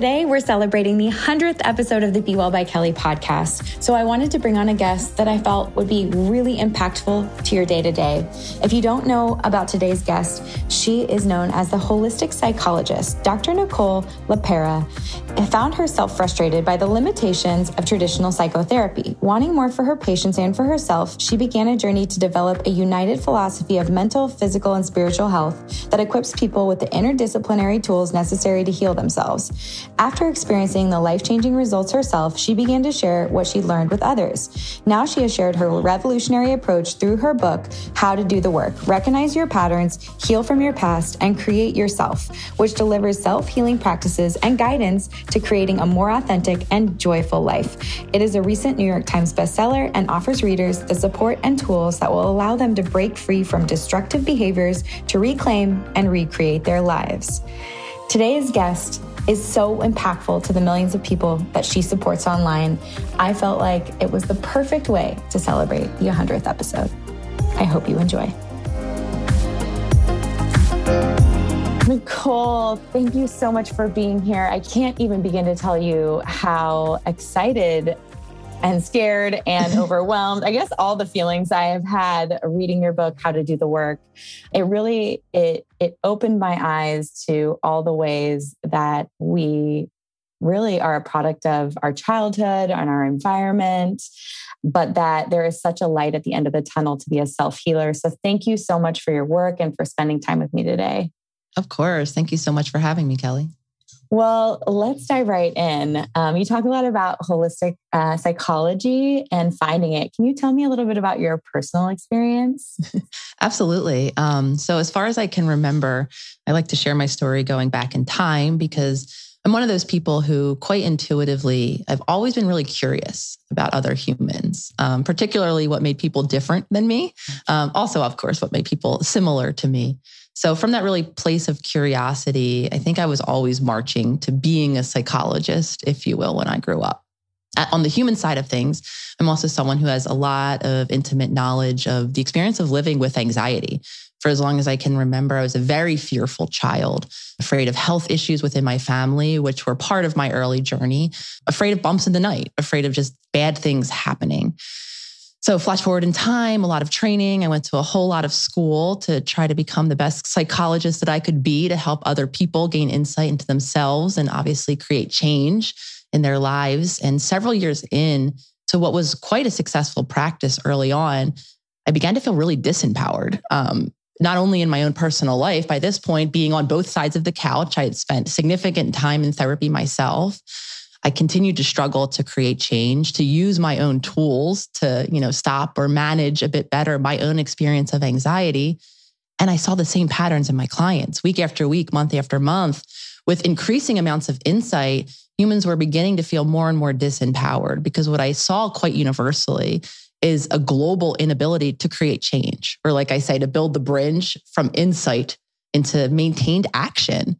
Today, we're celebrating the 100th episode of the Be Well by Kelly podcast, so I wanted to bring on a guest that I felt would be really impactful to your day-to-day. If you don't know about today's guest, she is known as the holistic psychologist, Dr. Nicole LePera, and found herself frustrated by the limitations of traditional psychotherapy. Wanting more for her patients and for herself, she began a journey to develop a united philosophy of mental, physical, and spiritual health that equips people with the interdisciplinary tools necessary to heal themselves. After experiencing the life-changing results herself, she began to share what she learned with others. Now she has shared her revolutionary approach through her book, How to Do the Work, Recognize Your Patterns, Heal from Your Past, and Create Yourself, which delivers self-healing practices and guidance to creating a more authentic and joyful life. It is a recent New York Times bestseller and offers readers the support and tools that will allow them to break free from destructive behaviors to reclaim and recreate their lives. Today's guest is so impactful to the millions of people that she supports online. I felt like it was the perfect way to celebrate the 100th episode. I hope you enjoy. Nicole, thank you so much for being here. I can't even begin to tell you how excited and scared and overwhelmed, I guess all the feelings I have had reading your book, How to Do the Work. It opened my eyes to all the ways that we really are a product of our childhood and our environment, but that there is such a light at the end of the tunnel to be a self-healer. So thank you so much for your work and for spending time with me today. Of course. Thank you so much for having me, Kelly. Well, let's dive right in. You talk a lot about holistic psychology and finding it. Can you tell me a little bit about your personal experience? Absolutely. So as far as I can remember, I like to share my story going back in time because I'm one of those people who quite intuitively, I've always been really curious about other humans, particularly what made people different than me. Also, of course, what made people similar to me. So from that really place of curiosity, I think I was always marching to being a psychologist, if you will, when I grew up. On the human side of things, I'm also someone who has a lot of intimate knowledge of the experience of living with anxiety. For as long as I can remember, I was a very fearful child, afraid of health issues within my family, which were part of my early journey, afraid of bumps in the night, afraid of just bad things happening. So flash forward in time, a lot of training. I went to a whole lot of school to try to become the best psychologist that I could be to help other people gain insight into themselves and obviously create change in their lives. And several years in to what was quite a successful practice early on, I began to feel really disempowered. Not only in my own personal life, by this point, being on both sides of the couch, I had spent significant time in therapy myself. I continued to struggle to create change, to use my own tools to, stop or manage a bit better my own experience of anxiety. And I saw the same patterns in my clients week after week, month after month. With increasing amounts of insight, humans were beginning to feel more and more disempowered because what I saw quite universally is a global inability to create change, or like I say, to build the bridge from insight into maintained action.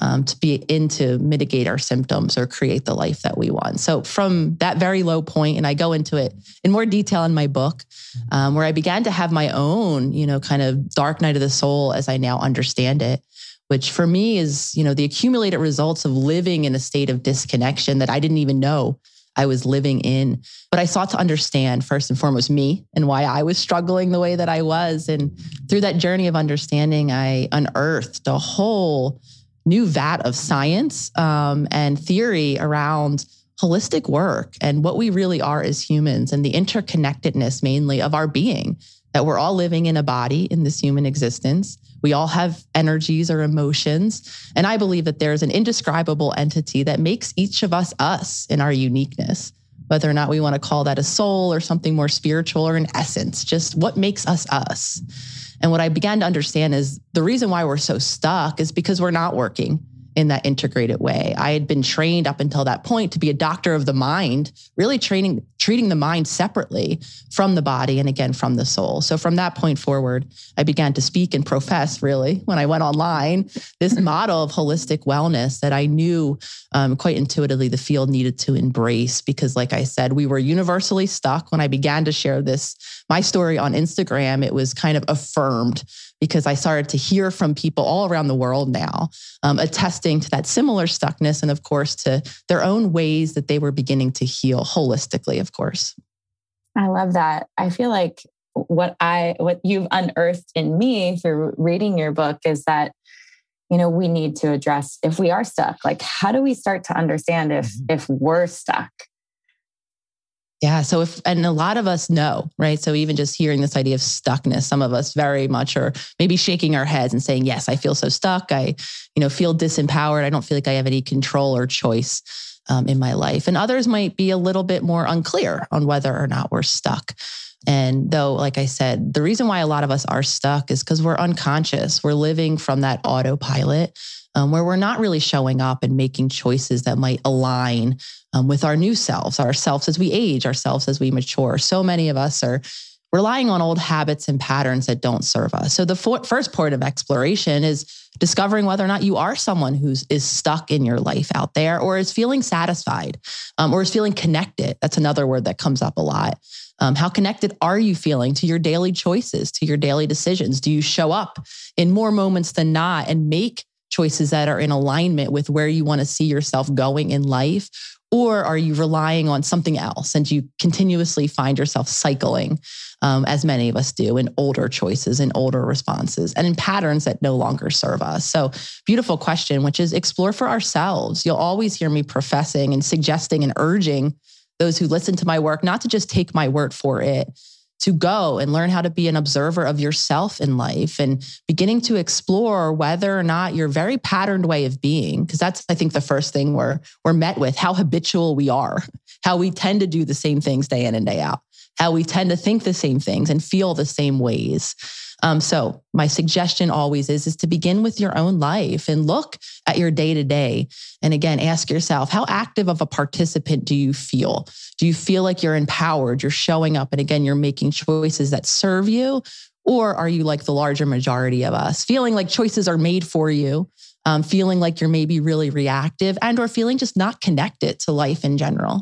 To mitigate our symptoms or create the life that we want. So from that very low point, and I go into it in more detail in my book, where I began to have my own, kind of dark night of the soul as I now understand it, which for me is, the accumulated results of living in a state of disconnection that I didn't even know I was living in. But I sought to understand first and foremost me and why I was struggling the way that I was. And through that journey of understanding, I unearthed a whole new vat of science and theory around holistic work and what we really are as humans and the interconnectedness mainly of our being, that we're all living in a body in this human existence. We all have energies or emotions. And I believe that there's an indescribable entity that makes each of us in our uniqueness, whether or not we want to call that a soul or something more spiritual or an essence, just what makes us. And what I began to understand is the reason why we're so stuck is because we're not working in that integrated way. I had been trained up until that point to be a doctor of the mind, really treating the mind separately from the body and again from the soul. So from that point forward, I began to speak and profess really when I went online, this model of holistic wellness that I knew quite intuitively the field needed to embrace because like I said, we were universally stuck. When I began to share my story on Instagram, it was kind of affirmed because I started to hear from people all around the world now, attesting adjusting to that similar stuckness and, of course, to their own ways that they were beginning to heal holistically, of course. I love that. I feel like what you've unearthed in me through reading your book is that, we need to address if we are stuck. Like, how do we start to understand if we're stuck? Yeah. So and a lot of us know, right? So even just hearing this idea of stuckness, some of us very much are maybe shaking our heads and saying, yes, I feel so stuck. I, feel disempowered. I don't feel like I have any control or choice in my life. And others might be a little bit more unclear on whether or not we're stuck. And though, like I said, the reason why a lot of us are stuck is because we're unconscious. We're living from that autopilot where we're not really showing up and making choices that might align with our new selves, ourselves as we age, ourselves as we mature. So many of us are relying on old habits and patterns that don't serve us. So the first part of exploration is discovering whether or not you are someone is stuck in your life out there, or is feeling satisfied, or is feeling connected. That's another word that comes up a lot. How connected are you feeling to your daily choices, to your daily decisions? Do you show up in more moments than not and make choices that are in alignment with where you want to see yourself going in life? Or are you relying on something else and you continuously find yourself cycling, as many of us do, in older choices and older responses and in patterns that no longer serve us? So beautiful question, which is explore for ourselves. You'll always hear me professing and suggesting and urging those who listen to my work not to just take my word for it, to go and learn how to be an observer of yourself in life and beginning to explore whether or not your very patterned way of being, because that's, I think, the first thing we're met with, how habitual we are, how we tend to do the same things day in and day out, how we tend to think the same things and feel the same ways. So my suggestion always is to begin with your own life and look at your day to day. And again, ask yourself, how active of a participant do you feel? Do you feel like you're empowered? You're showing up and again, you're making choices that serve you? Or are you like the larger majority of us, feeling like choices are made for you, feeling like you're maybe really reactive and or feeling just not connected to life in general?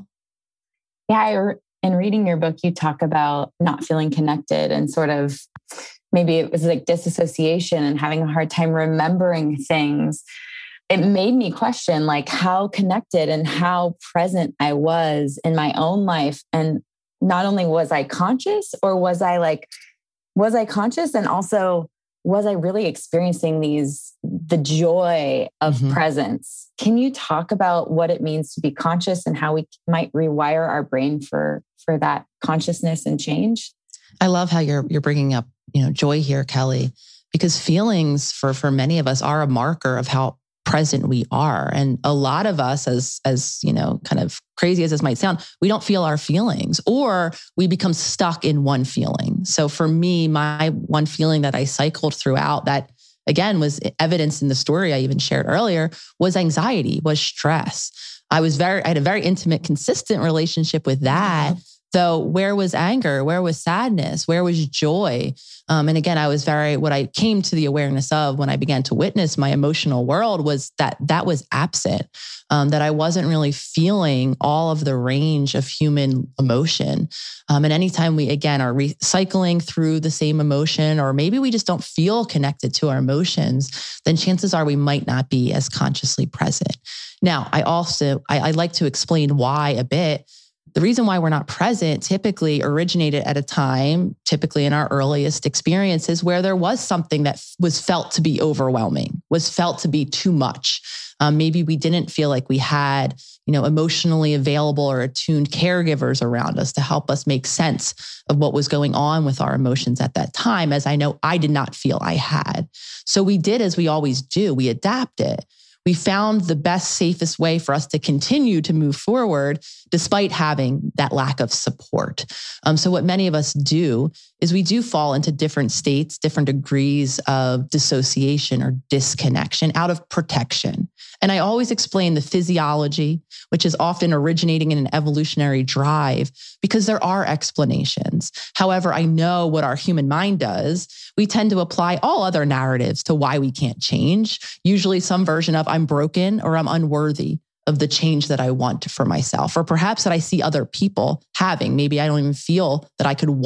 Yeah, in reading your book, you talk about not feeling connected and sort of maybe it was like disassociation and having a hard time remembering things. It made me question like how connected and how present I was in my own life. And not only was I conscious, or was I conscious? And also, was I really experiencing the joy of presence? Can you talk about what it means to be conscious and how we might rewire our brain for that consciousness and change? I love how you're bringing up, joy here, Kelly, because feelings for many of us are a marker of how present we are. And a lot of us, as kind of crazy as this might sound, we don't feel our feelings, or we become stuck in one feeling. So for me, my one feeling that I cycled throughout that, again, was evidenced in the story I even shared earlier, was anxiety, was stress. I had a very intimate, consistent relationship with that. So where was anger? Where was sadness? Where was joy? And again, what I came to the awareness of when I began to witness my emotional world was that was absent, that I wasn't really feeling all of the range of human emotion. And anytime we, again, are recycling through the same emotion, or maybe we just don't feel connected to our emotions, then chances are we might not be as consciously present. Now, I like to explain why a bit. The reason why we're not present typically originated at a time, typically in our earliest experiences, where there was something that was felt to be overwhelming, was felt to be too much. Maybe we didn't feel like we had, emotionally available or attuned caregivers around us to help us make sense of what was going on with our emotions at that time, as I know I did not feel I had. So we did as we always do, we adapted. We found the best, safest way for us to continue to move forward despite having that lack of support. So what many of us do is we do fall into different states, different degrees of dissociation or disconnection out of protection. And I always explain the physiology, which is often originating in an evolutionary drive, because there are explanations. However, I know what our human mind does. We tend to apply all other narratives to why we can't change, usually some version of I'm broken or I'm unworthy of the change that I want for myself, or perhaps that I see other people having. Maybe I don't even feel that I could want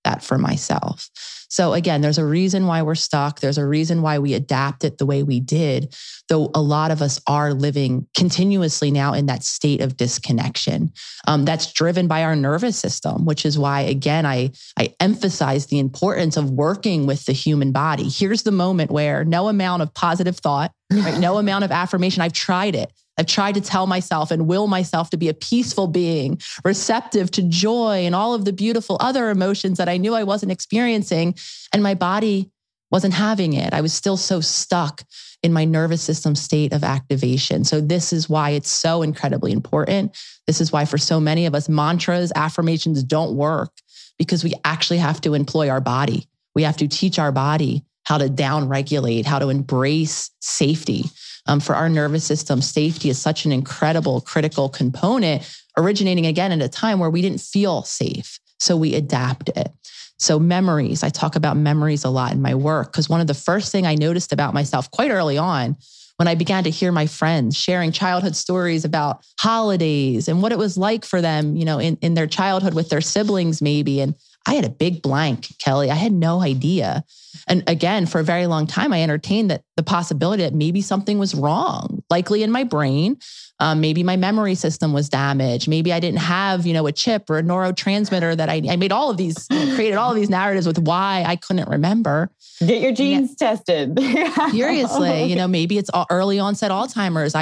that for myself. So again, there's a reason why we're stuck. There's a reason why we adapt it the way we did, though a lot of us are living continuously now in that state of disconnection. That's driven by our nervous system, which is why, again, I emphasize the importance of working with the human body. Here's the moment where no amount of positive thought, right, no amount of affirmation, I've tried it. I've tried to tell myself and will myself to be a peaceful being, receptive to joy and all of the beautiful other emotions that I knew I wasn't experiencing. And my body wasn't having it. I was still so stuck in my nervous system state of activation. So this is why it's so incredibly important. This is why for so many of us, mantras, affirmations don't work, because we actually have to employ our body. We have to teach our body how to down-regulate, how to embrace safety. For our nervous system, safety is such an incredible, critical component, originating again at a time where we didn't feel safe. So we adapt it. So memories, I talk about memories a lot in my work, because one of the first things I noticed about myself quite early on, when I began to hear my friends sharing childhood stories about holidays and what it was like for them, in their childhood with their siblings maybe. And I had a big blank, Kelly. I had no idea. And again, for a very long time, I entertained that the possibility that maybe something was wrong, likely in my brain. Maybe my memory system was damaged. Maybe I didn't have, a chip or a neurotransmitter that I made all of these, created all of these narratives with why I couldn't remember. Get your genes tested. Seriously, maybe it's early onset Alzheimer's.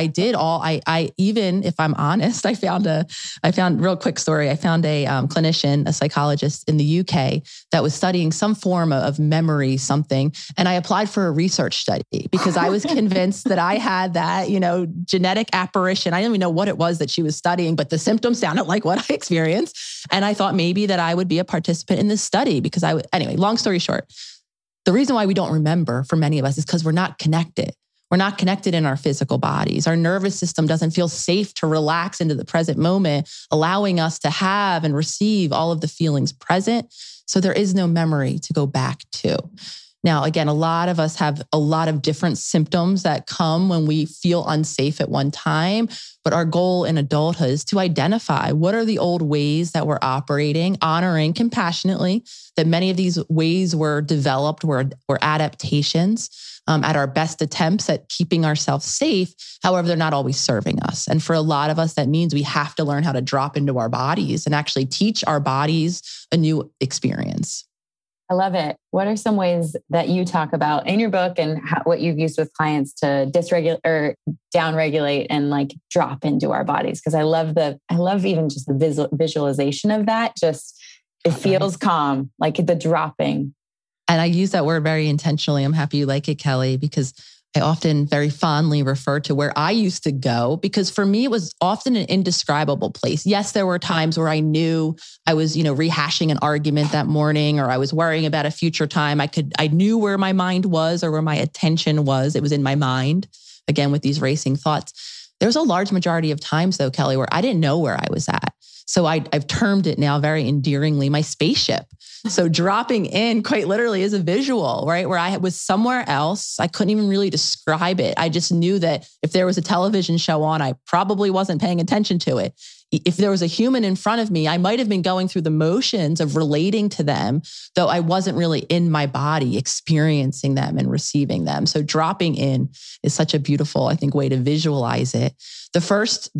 I even, if I'm honest, I found real quick story. I found a clinician, a psychologist in the UK that was studying some form of memory something. And I applied for a research study because I was convinced that I had that, genetic apparition. I didn't even know what it was that she was studying, but the symptoms sounded like what I experienced. And I thought maybe that I would be a participant in this study because anyway, long story short, the reason why we don't remember for many of us is because we're not connected. We're not connected in our physical bodies. Our nervous system doesn't feel safe to relax into the present moment, allowing us to have and receive all of the feelings present. So there is no memory to go back to. Now, again, a lot of us have a lot of different symptoms that come when we feel unsafe at one time. But our goal in adulthood is to identify what are the old ways that we're operating, honoring compassionately that many of these ways were developed, were adaptations at our best attempts at keeping ourselves safe. However, they're not always serving us. And for a lot of us, that means we have to learn how to drop into our bodies and actually teach our bodies a new experience. I love it. What are some ways that you talk about in your book and what you've used with clients to dysregulate or downregulate and drop into our bodies? Because I love even just the visualization of that. Just it feels calm, like the dropping. And I use that word very intentionally. I'm happy you like it, Kelly, because I often very fondly refer to where I used to go, because for me, it was often an indescribable place. Yes, there were times where I knew I was, rehashing an argument that morning, or I was worrying about a future time. I knew where my mind was or where my attention was. It was in my mind, again, with these racing thoughts. There's a large majority of times though, Kelly, where I didn't know where I was at. So I've termed it now very endearingly, my spaceship. So dropping in quite literally is a visual, right? Where I was somewhere else. I couldn't even really describe it. I just knew that if there was a television show on, I probably wasn't paying attention to it. If there was a human in front of me, I might have been going through the motions of relating to them, though I wasn't really in my body experiencing them and receiving them. So dropping in is such a beautiful, I think, way to visualize it. The first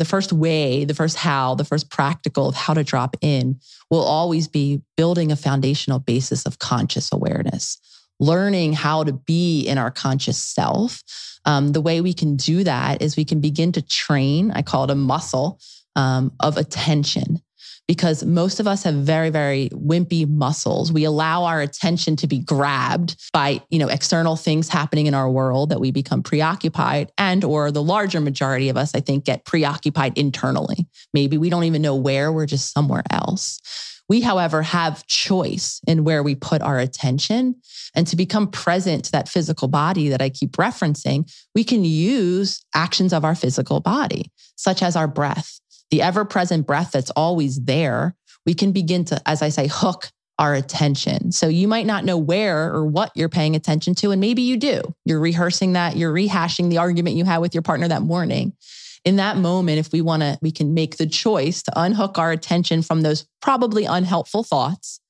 practical of how to drop in will always be building a foundational basis of conscious awareness, learning how to be in our conscious self. The way we can do that is we can begin to train, I call it a muscle, of attention, because most of us have very, very wimpy muscles. We allow our attention to be grabbed by, external things happening in our world that we become preoccupied, and or the larger majority of us, I think, get preoccupied internally. Maybe we don't even know where, we're just somewhere else. We, however, have choice in where we put our attention, and to become present to that physical body that I keep referencing, we can use actions of our physical body, such as our breath. The ever-present breath that's always there, we can begin to, as I say, hook our attention. So you might not know where or what you're paying attention to, and maybe you do. You're rehearsing that, you're rehashing the argument you had with your partner that morning. In that moment, if we can make the choice to unhook our attention from those probably unhelpful thoughts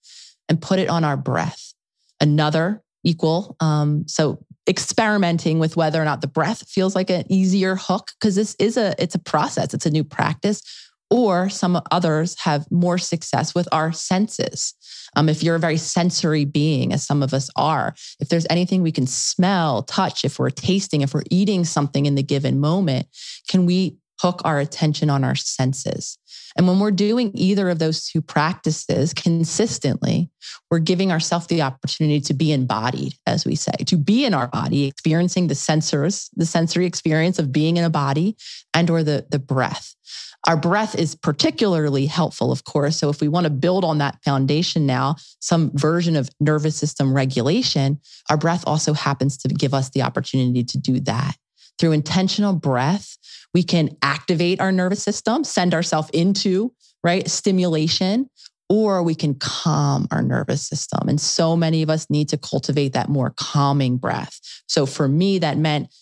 and put it on our breath. Another equal. So experimenting with whether or not the breath feels like an easier hook, because it's a process. It's a new practice. Or some others have more success with our senses. If you're a very sensory being, as some of us are, if there's anything we can smell, touch, if we're tasting, if we're eating something in the given moment, can we hook our attention on our senses? And when we're doing either of those two practices consistently, we're giving ourselves the opportunity to be embodied, as we say, to be in our body, experiencing the sensory experience of being in a body and or the breath. Our breath is particularly helpful, of course. So if we want to build on that foundation now, some version of nervous system regulation, our breath also happens to give us the opportunity to do that. Through intentional breath, we can activate our nervous system, send ourselves into, stimulation, or we can calm our nervous system. And so many of us need to cultivate that more calming breath. So for me, that meant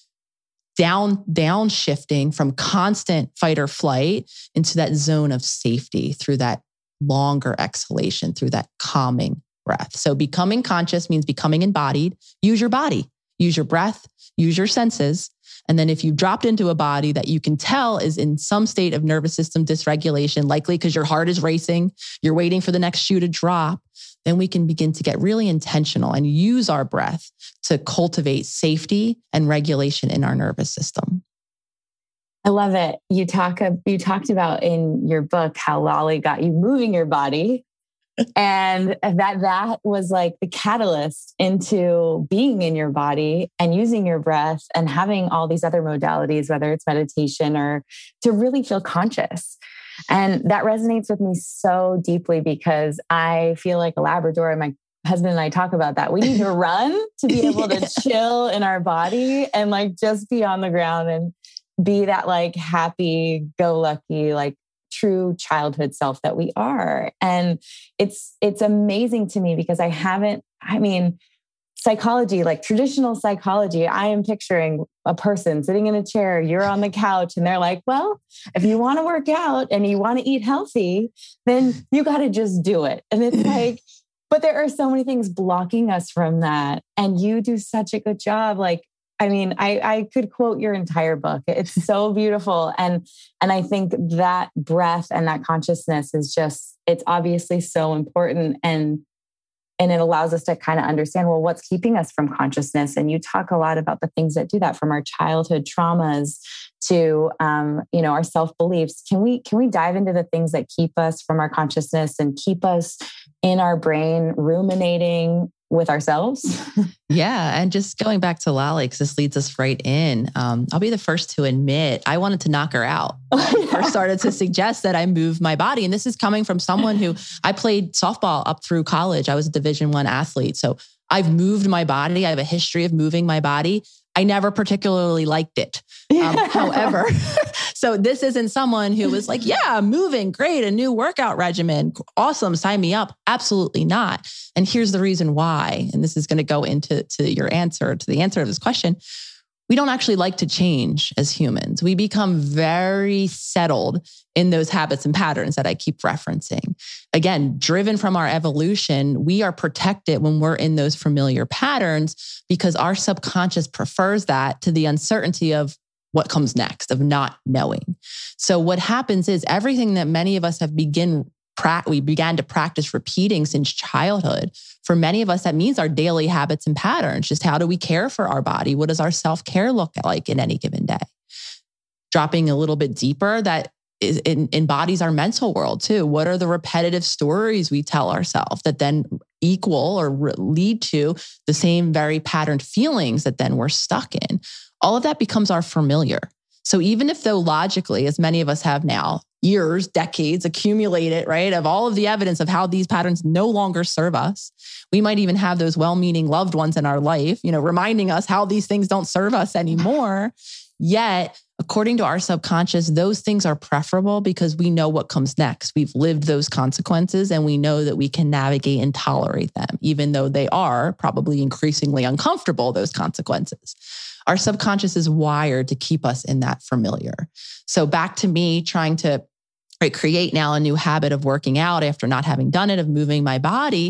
downshifting from constant fight or flight into that zone of safety through that longer exhalation, through that calming breath. So becoming conscious means becoming embodied. Use your body, use your breath, use your senses. And then if you dropped into a body that you can tell is in some state of nervous system dysregulation, likely because your heart is racing, you're waiting for the next shoe to drop, then we can begin to get really intentional and use our breath to cultivate safety and regulation in our nervous system. I love it. You talked about in your book how Lolly got you moving your body, and that was like the catalyst into being in your body and using your breath and having all these other modalities, whether it's meditation or to really feel conscious. And that resonates with me so deeply because I feel like a Labrador, and my husband and I talk about that. We need to run to be able to chill in our body and like just be on the ground and be that like happy go lucky, like true childhood self that we are. And it's amazing to me because psychology, like traditional psychology, I am picturing a person sitting in a chair, you're on the couch, and they're like, well, if you want to work out and you want to eat healthy, then you got to just do it. And it's like, but there are so many things blocking us from that. And you do such a good job. Like, I could quote your entire book. It's so beautiful. And I think that breath and that consciousness is it's obviously so important. And it allows us to kind of understand, well, what's keeping us from consciousness? And you talk a lot about the things that do that, from our childhood traumas to, our self-beliefs. Can we dive into the things that keep us from our consciousness and keep us in our brain ruminating with ourselves? Yeah. And just going back to Lolly, because this leads us right in. I'll be the first to admit, I wanted to knock her out. First started to suggest that I move my body. And this is coming from someone who I played softball up through college. I was a Division I athlete. So I've moved my body. I have a history of moving my body. I never particularly liked it. However, so this isn't someone who was like, yeah, moving, great, a new workout regimen, awesome, sign me up. Absolutely not. And here's the reason why. And this is going to go into the answer of this question. We don't actually like to change as humans. We become very settled in those habits and patterns that I keep referencing. Again, driven from our evolution, we are protected when we're in those familiar patterns because our subconscious prefers that to the uncertainty of what comes next, of not knowing. So what happens is everything that many of us we began to practice repeating since childhood. For many of us, that means our daily habits and patterns. Just how do we care for our body? What does our self-care look like in any given day? Dropping a little bit deeper, that embodies our mental world too. What are the repetitive stories we tell ourselves that then equal or lead to the same very patterned feelings that then we're stuck in? All of that becomes our familiar. So even if though logically, as many of us have now, years, decades accumulated, right, of all of the evidence of how these patterns no longer serve us, we might even have those well-meaning loved ones in our life, reminding us how these things don't serve us anymore. Yet, according to our subconscious, those things are preferable because we know what comes next. We've lived those consequences and we know that we can navigate and tolerate them, even though they are probably increasingly uncomfortable, those consequences. Our subconscious is wired to keep us in that familiar. So back to me trying to create now a new habit of working out after not having done it, of moving my body.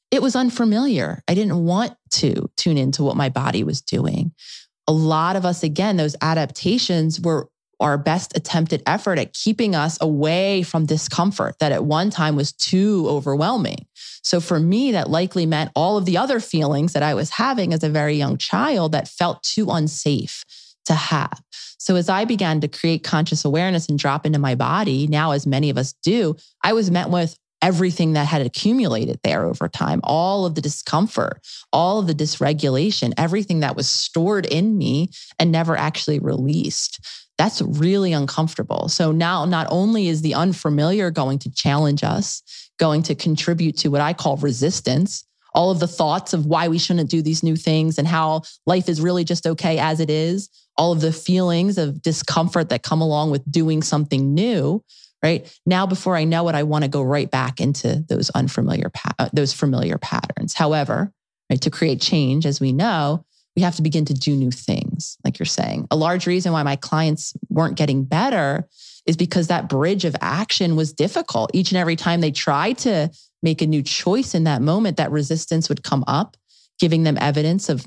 it was unfamiliar. I didn't want to tune into what my body was doing. A lot of us, again, those adaptations were our best attempted effort at keeping us away from discomfort that at one time was too overwhelming. So for me, that likely meant all of the other feelings that I was having as a very young child that felt too unsafe to have. So as I began to create conscious awareness and drop into my body, now as many of us do, I was met with everything that had accumulated there over time, all of the discomfort, all of the dysregulation, everything that was stored in me and never actually released. That's really uncomfortable. So now not only is the unfamiliar going to challenge us, going to contribute to what I call resistance, all of the thoughts of why we shouldn't do these new things and how life is really just okay as it is, all of the feelings of discomfort that come along with doing something new, right? Now, before I know it, I want to go right back into those familiar patterns. However, right, to create change, as we know, we have to begin to do new things, like you're saying. A large reason why my clients weren't getting better is because that bridge of action was difficult. Each and every time they tried to make a new choice in that moment, that resistance would come up, giving them evidence of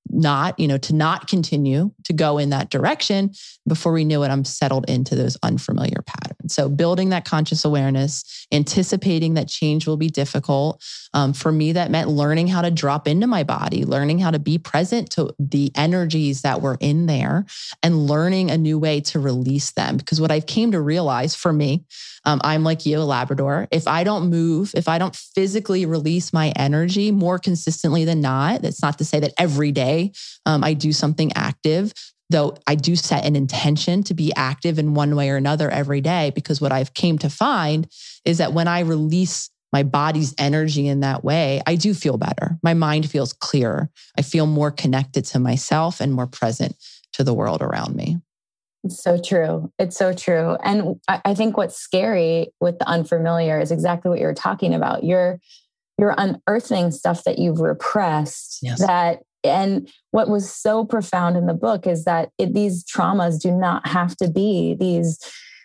to not continue to go in that direction. Before we knew it, I'm settled into those unfamiliar patterns. So building that conscious awareness, anticipating that change will be difficult. For me, that meant learning how to drop into my body, learning how to be present to the energies that were in there and learning a new way to release them. Because what I've came to realize for me, I'm like you, a Labrador. If I don't move, if I don't physically release my energy more consistently than not, that's not to say that every day I do something active, though I do set an intention to be active in one way or another every day, because what I've came to find is that when I release my body's energy in that way, I do feel better. My mind feels clearer. I feel more connected to myself and more present to the world around me. It's so true. It's so true. And I think what's scary with the unfamiliar is exactly what you're talking about. You're unearthing stuff that you've repressed. Yes. And what was so profound in the book is that these traumas do not have to be these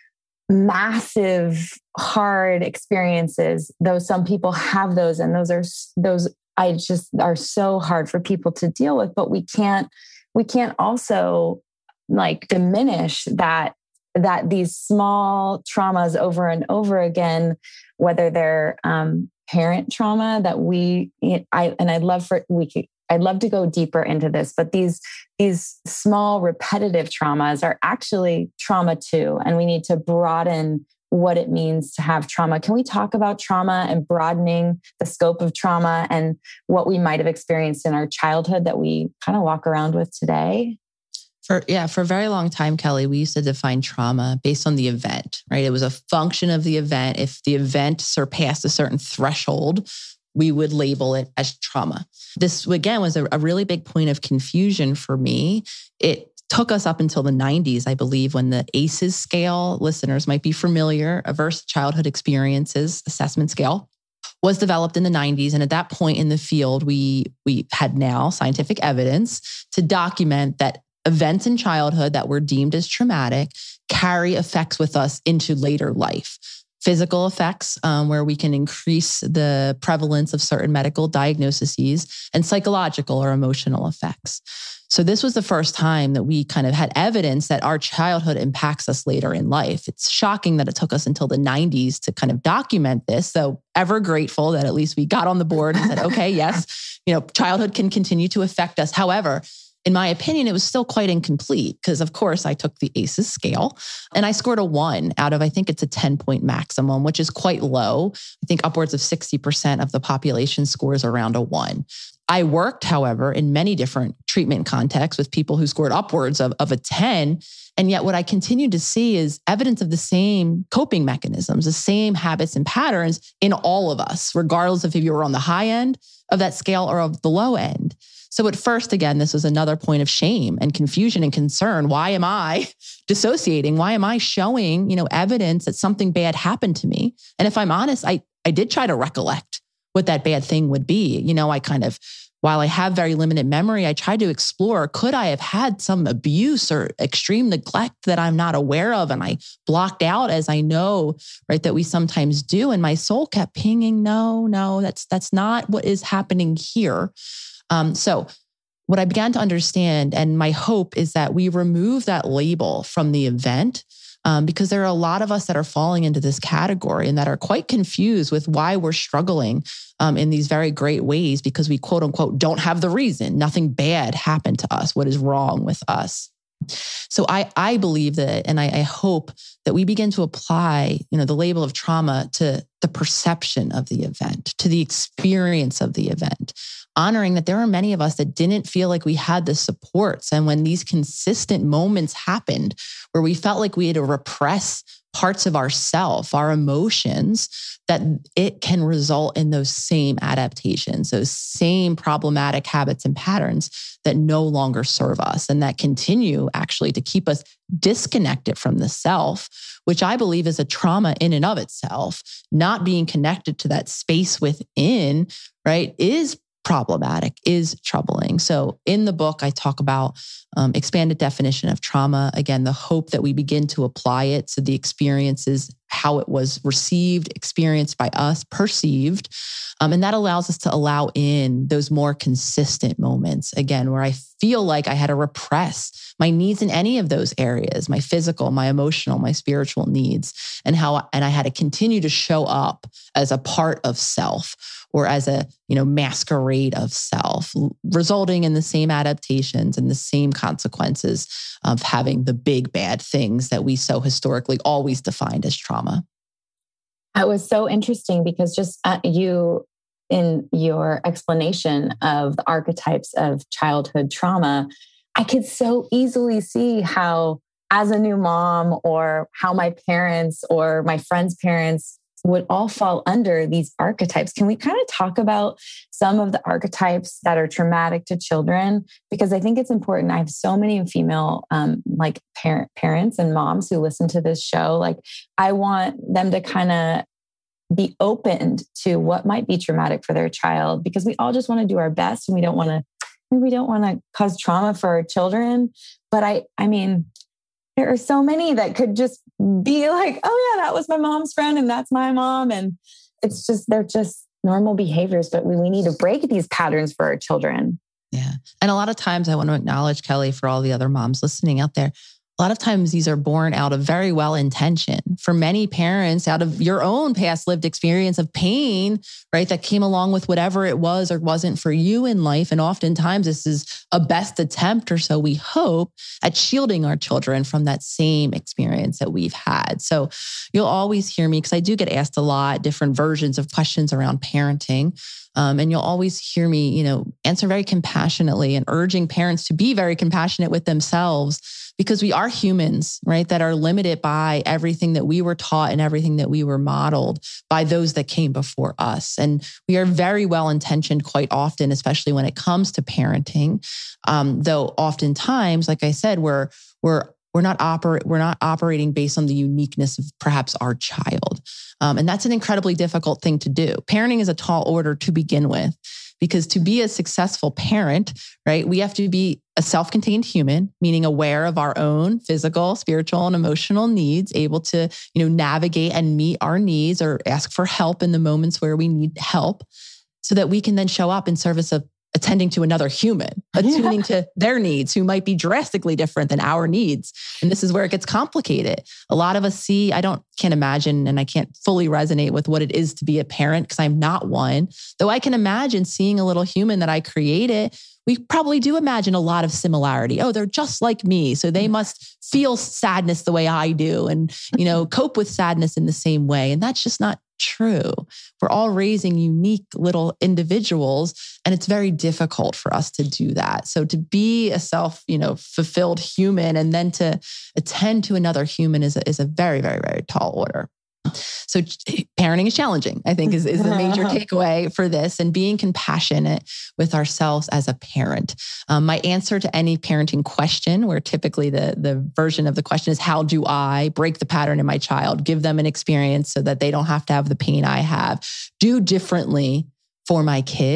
massive, hard experiences, though some people have those, and those are so hard for people to deal with. But we can't also diminish that these small traumas over and over again, whether they're parent trauma I'd love to go deeper into this, but these small repetitive traumas are actually trauma too. And we need to broaden what it means to have trauma. Can we talk about trauma and broadening the scope of trauma and what we might have experienced in our childhood that we kind of walk around with today? For a very long time, Kelly, we used to define trauma based on the event, right? It was a function of the event. If the event surpassed a certain threshold, we would label it as trauma. This, again, was a really big point of confusion for me. It took us up until the 90s, I believe, when the ACEs scale, listeners might be familiar, Adverse Childhood Experiences Assessment Scale, was developed in the 90s. And at that point in the field, we had now scientific evidence to document that events in childhood that were deemed as traumatic carry effects with us into later life. Physical effects, where we can increase the prevalence of certain medical diagnoses, and psychological or emotional effects. So this was the first time that we kind of had evidence that our childhood impacts us later in life. It's shocking that it took us until the 90s to kind of document this. So ever grateful that at least we got on the board and said, okay, yes, childhood can continue to affect us. However, in my opinion, it was still quite incomplete because, of course, I took the ACEs scale and I scored a 1 out of, I think it's a 10-point maximum, which is quite low. I think upwards of 60% of the population scores around a 1. I worked, however, in many different treatment contexts with people who scored upwards of a 10. And yet what I continued to see is evidence of the same coping mechanisms, the same habits and patterns in all of us, regardless of if you were on the high end of that scale or of the low end. So at first, again, this was another point of shame and confusion and concern. Why am I dissociating? Why am I showing, evidence that something bad happened to me? And if I'm honest, I did try to recollect what that bad thing would be. I kind of while I have very limited memory, I tried to explore, could I have had some abuse or extreme neglect that I'm not aware of? And I blocked out, as I know, right, that we sometimes do. And my soul kept pinging, no, that's not what is happening here. So what I began to understand, and my hope is that we remove that label from the event, because there are a lot of us that are falling into this category and that are quite confused with why we're struggling in these very great ways, because we quote unquote don't have the reason. Nothing bad happened to us. What is wrong with us? So I believe that, and I hope that we begin to apply, the label of trauma to the perception of the event, to the experience of the event, honoring that there are many of us that didn't feel like we had the supports. And when these consistent moments happened where we felt like we had to repress parts of ourself, our emotions, that it can result in those same adaptations, those same problematic habits and patterns that no longer serve us and that continue actually to keep us disconnected from the self, which I believe is a trauma in and of itself. Not being connected to that space within, right, is problematic, is troubling. So in the book, I talk about expanded definition of trauma. Again, the hope that we begin to apply it to the experiences, how it was received, experienced by us, perceived. And that allows us to allow in those more consistent moments, again, where I feel like I had to repress my needs in any of those areas, my physical, my emotional, my spiritual needs, and I had to continue to show up as a part of self, or as a, masquerade of self, resulting in the same adaptations and the same consequences of having the big bad things that we so historically always defined as trauma. It was so interesting because just you, in your explanation of the archetypes of childhood trauma, I could so easily see how, as a new mom, or how my parents or my friends' parents would all fall under these archetypes. Can we kind of talk about some of the archetypes that are traumatic to children? Because I think it's important. I have so many female parents and moms who listen to this show. Like, I want them to kind of be opened to what might be traumatic for their child, because we all just want to do our best and we don't want to cause trauma for our children. But I mean, there are so many that could just be like, oh yeah, that was my mom's friend and that's my mom. And they're just normal behaviors, but we need to break these patterns for our children. Yeah. And a lot of times I want to acknowledge, Kelly, for all the other moms listening out there, a lot of times these are born out of very well intention. For many parents, out of your own past lived experience of pain, right, that came along with whatever it was or wasn't for you in life. And oftentimes this is a best attempt, or so we hope, at shielding our children from that same experience that we've had. So you'll always hear me, because I do get asked a lot, different versions of questions around parenting. And you'll always hear me, answer very compassionately and urging parents to be very compassionate with themselves, because we are humans, right, that are limited by everything that we were taught and everything that we were modeled by those that came before us. And we are very well-intentioned quite often, especially when it comes to parenting. Though oftentimes, like I said, we're not operating based on the uniqueness of perhaps our child. And that's an incredibly difficult thing to do. Parenting is a tall order to begin with, because to be a successful parent, right, we have to be a self-contained human, meaning aware of our own physical, spiritual, and emotional needs, able to, navigate and meet our needs or ask for help in the moments where we need help, so that we can then show up in service of attending to another human, attuning to their needs, who might be drastically different than our needs. And this is where it gets complicated. A lot of us can't imagine, and I can't fully resonate with what it is to be a parent, because I'm not one. Though I can imagine seeing a little human that I created, we probably do imagine a lot of similarity. Oh, they're just like me, so they must feel sadness the way I do and, cope with sadness in the same way. And that's just not true. We're all raising unique little individuals, and it's very difficult for us to do that. So to be a fulfilled human and then to attend to another human is a very, very, very tall order. So parenting is challenging, I think, is the major takeaway for this, and being compassionate with ourselves as a parent. My answer to any parenting question, where typically the version of the question is, how do I break the pattern in my child, give them an experience so that they don't have to have the pain I have, do differently for my kid,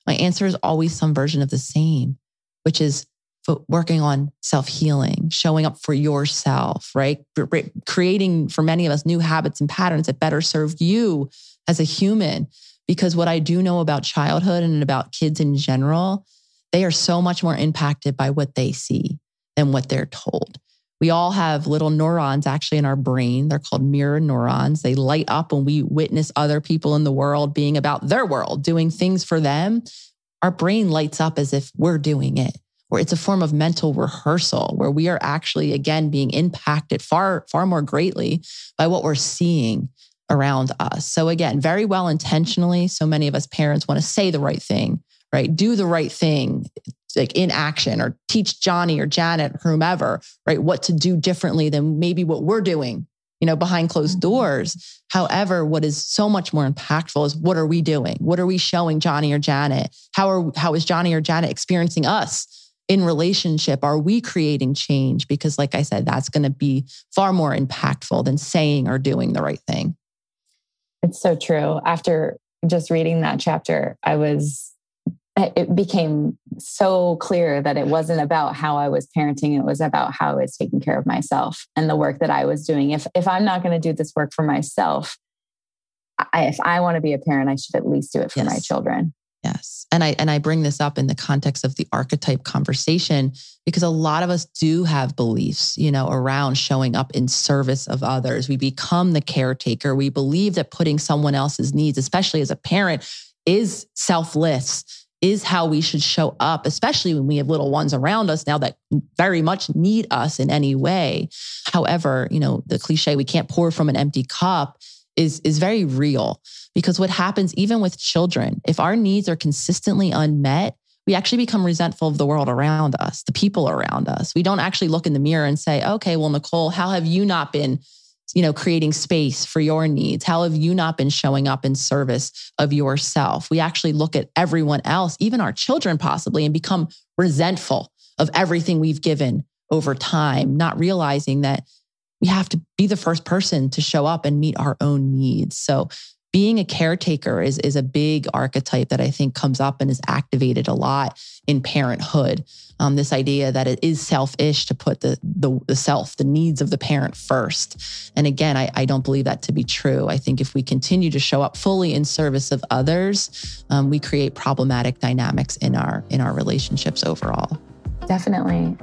My answer is always some version of the same, which is working on self-healing, showing up for yourself, right? Creating for many of us new habits and patterns that better serve you as a human. Because what I do know about childhood and about kids in general, they are so much more impacted by what they see than what they're told. We all have little neurons actually in our brain. They're called mirror neurons. They light up when we witness other people in the world being about their world, doing things for them. Our brain lights up as if we're doing it, or it's a form of mental rehearsal where we are actually, again, being impacted far, far more greatly by what we're seeing around us. So again, very well intentionally, so many of us parents want to say the right thing, right? Do the right thing, like in action, or teach Johnny or Janet, or whomever, right? What to do differently than maybe what we're doing, behind closed doors. However, what is so much more impactful is what are we doing? What are we showing Johnny or Janet? How is Johnny or Janet experiencing us in relationship? Are we creating change? Because like I said, that's going to be far more impactful than saying or doing the right thing. It's so true. After just reading that chapter, it became so clear that it wasn't about how I was parenting. It was about how I was taking care of myself and the work that I was doing. If I'm not going to do this work for myself, if I want to be a parent, I should at least do it for my children. Yes. And I bring this up in the context of the archetype conversation, because a lot of us do have beliefs, around showing up in service of others. We become the caretaker. We believe that putting someone else's needs, especially as a parent, is selfless, is how we should show up, especially when we have little ones around us now that very much need us in any way. However, the cliche, we can't pour from an empty cup is very real, because what happens even with children, if our needs are consistently unmet, we actually become resentful of the world around us, the people around us. We don't actually look in the mirror and say, okay, well, Nicole, how have you not been creating space for your needs? How have you not been showing up in service of yourself? We actually look at everyone else, even our children possibly, and become resentful of everything we've given over time, not realizing that we have to be the first person to show up and meet our own needs. So being a caretaker is a big archetype that I think comes up and is activated a lot in parenthood. This idea that it is selfish to put the self, the needs of the parent first. And again, I don't believe that to be true. I think if we continue to show up fully in service of others, we create problematic dynamics in our relationships overall. Definitely.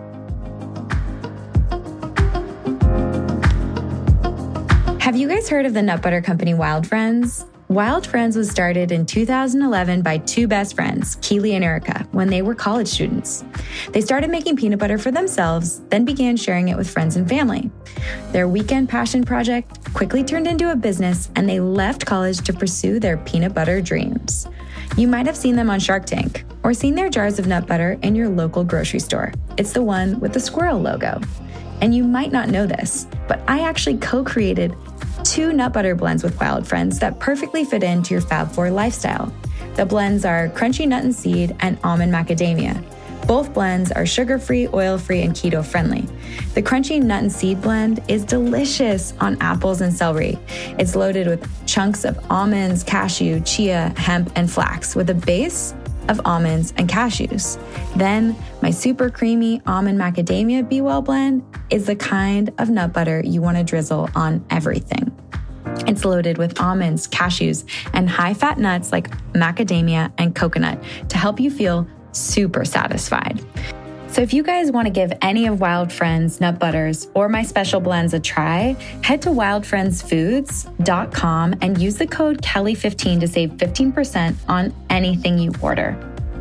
Have you guys heard of the nut butter company Wild Friends? Wild Friends was started in 2011 by two best friends, Keely and Erica, when they were college students. They started making peanut butter for themselves, then began sharing it with friends and family. Their weekend passion project quickly turned into a business, and they left college to pursue their peanut butter dreams. You might have seen them on Shark Tank or seen their jars of nut butter in your local grocery store. It's the one with the squirrel logo. And you might not know this, but I actually co-created 2 nut butter blends with Wild Friends that perfectly fit into your Fab 4 lifestyle. The blends are Crunchy Nut and Seed and Almond Macadamia. Both blends are sugar-free, oil-free, and keto-friendly. The Crunchy Nut and Seed blend is delicious on apples and celery. It's loaded with chunks of almonds, cashew, chia, hemp, and flax with a base of almonds and cashews. Then my super creamy almond macadamia Be Well blend is the kind of nut butter you want to drizzle on everything. It's loaded with almonds, cashews, and high-fat nuts like macadamia and coconut to help you feel super satisfied. So if you guys want to give any of Wild Friends nut butters or my special blends a try, head to wildfriendsfoods.com and use the code Kelly15 to save 15% on anything you order.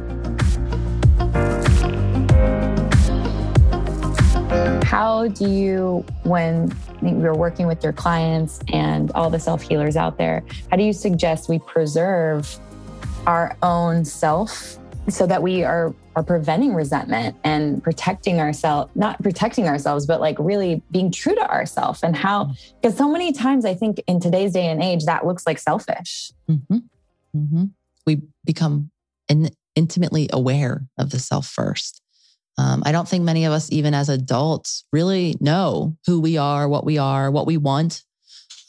How do you, when you're working with your clients and all the self-healers out there, how do you suggest we preserve our own self so that we are preventing resentment and protecting ourselves, not protecting ourselves, but like really being true to ourselves? And how, because so many times I think in today's day and age, that looks like selfish. Mm-hmm. Mm-hmm. We become intimately aware of the self first. I don't think many of us, even as adults, really know who we are, what we want.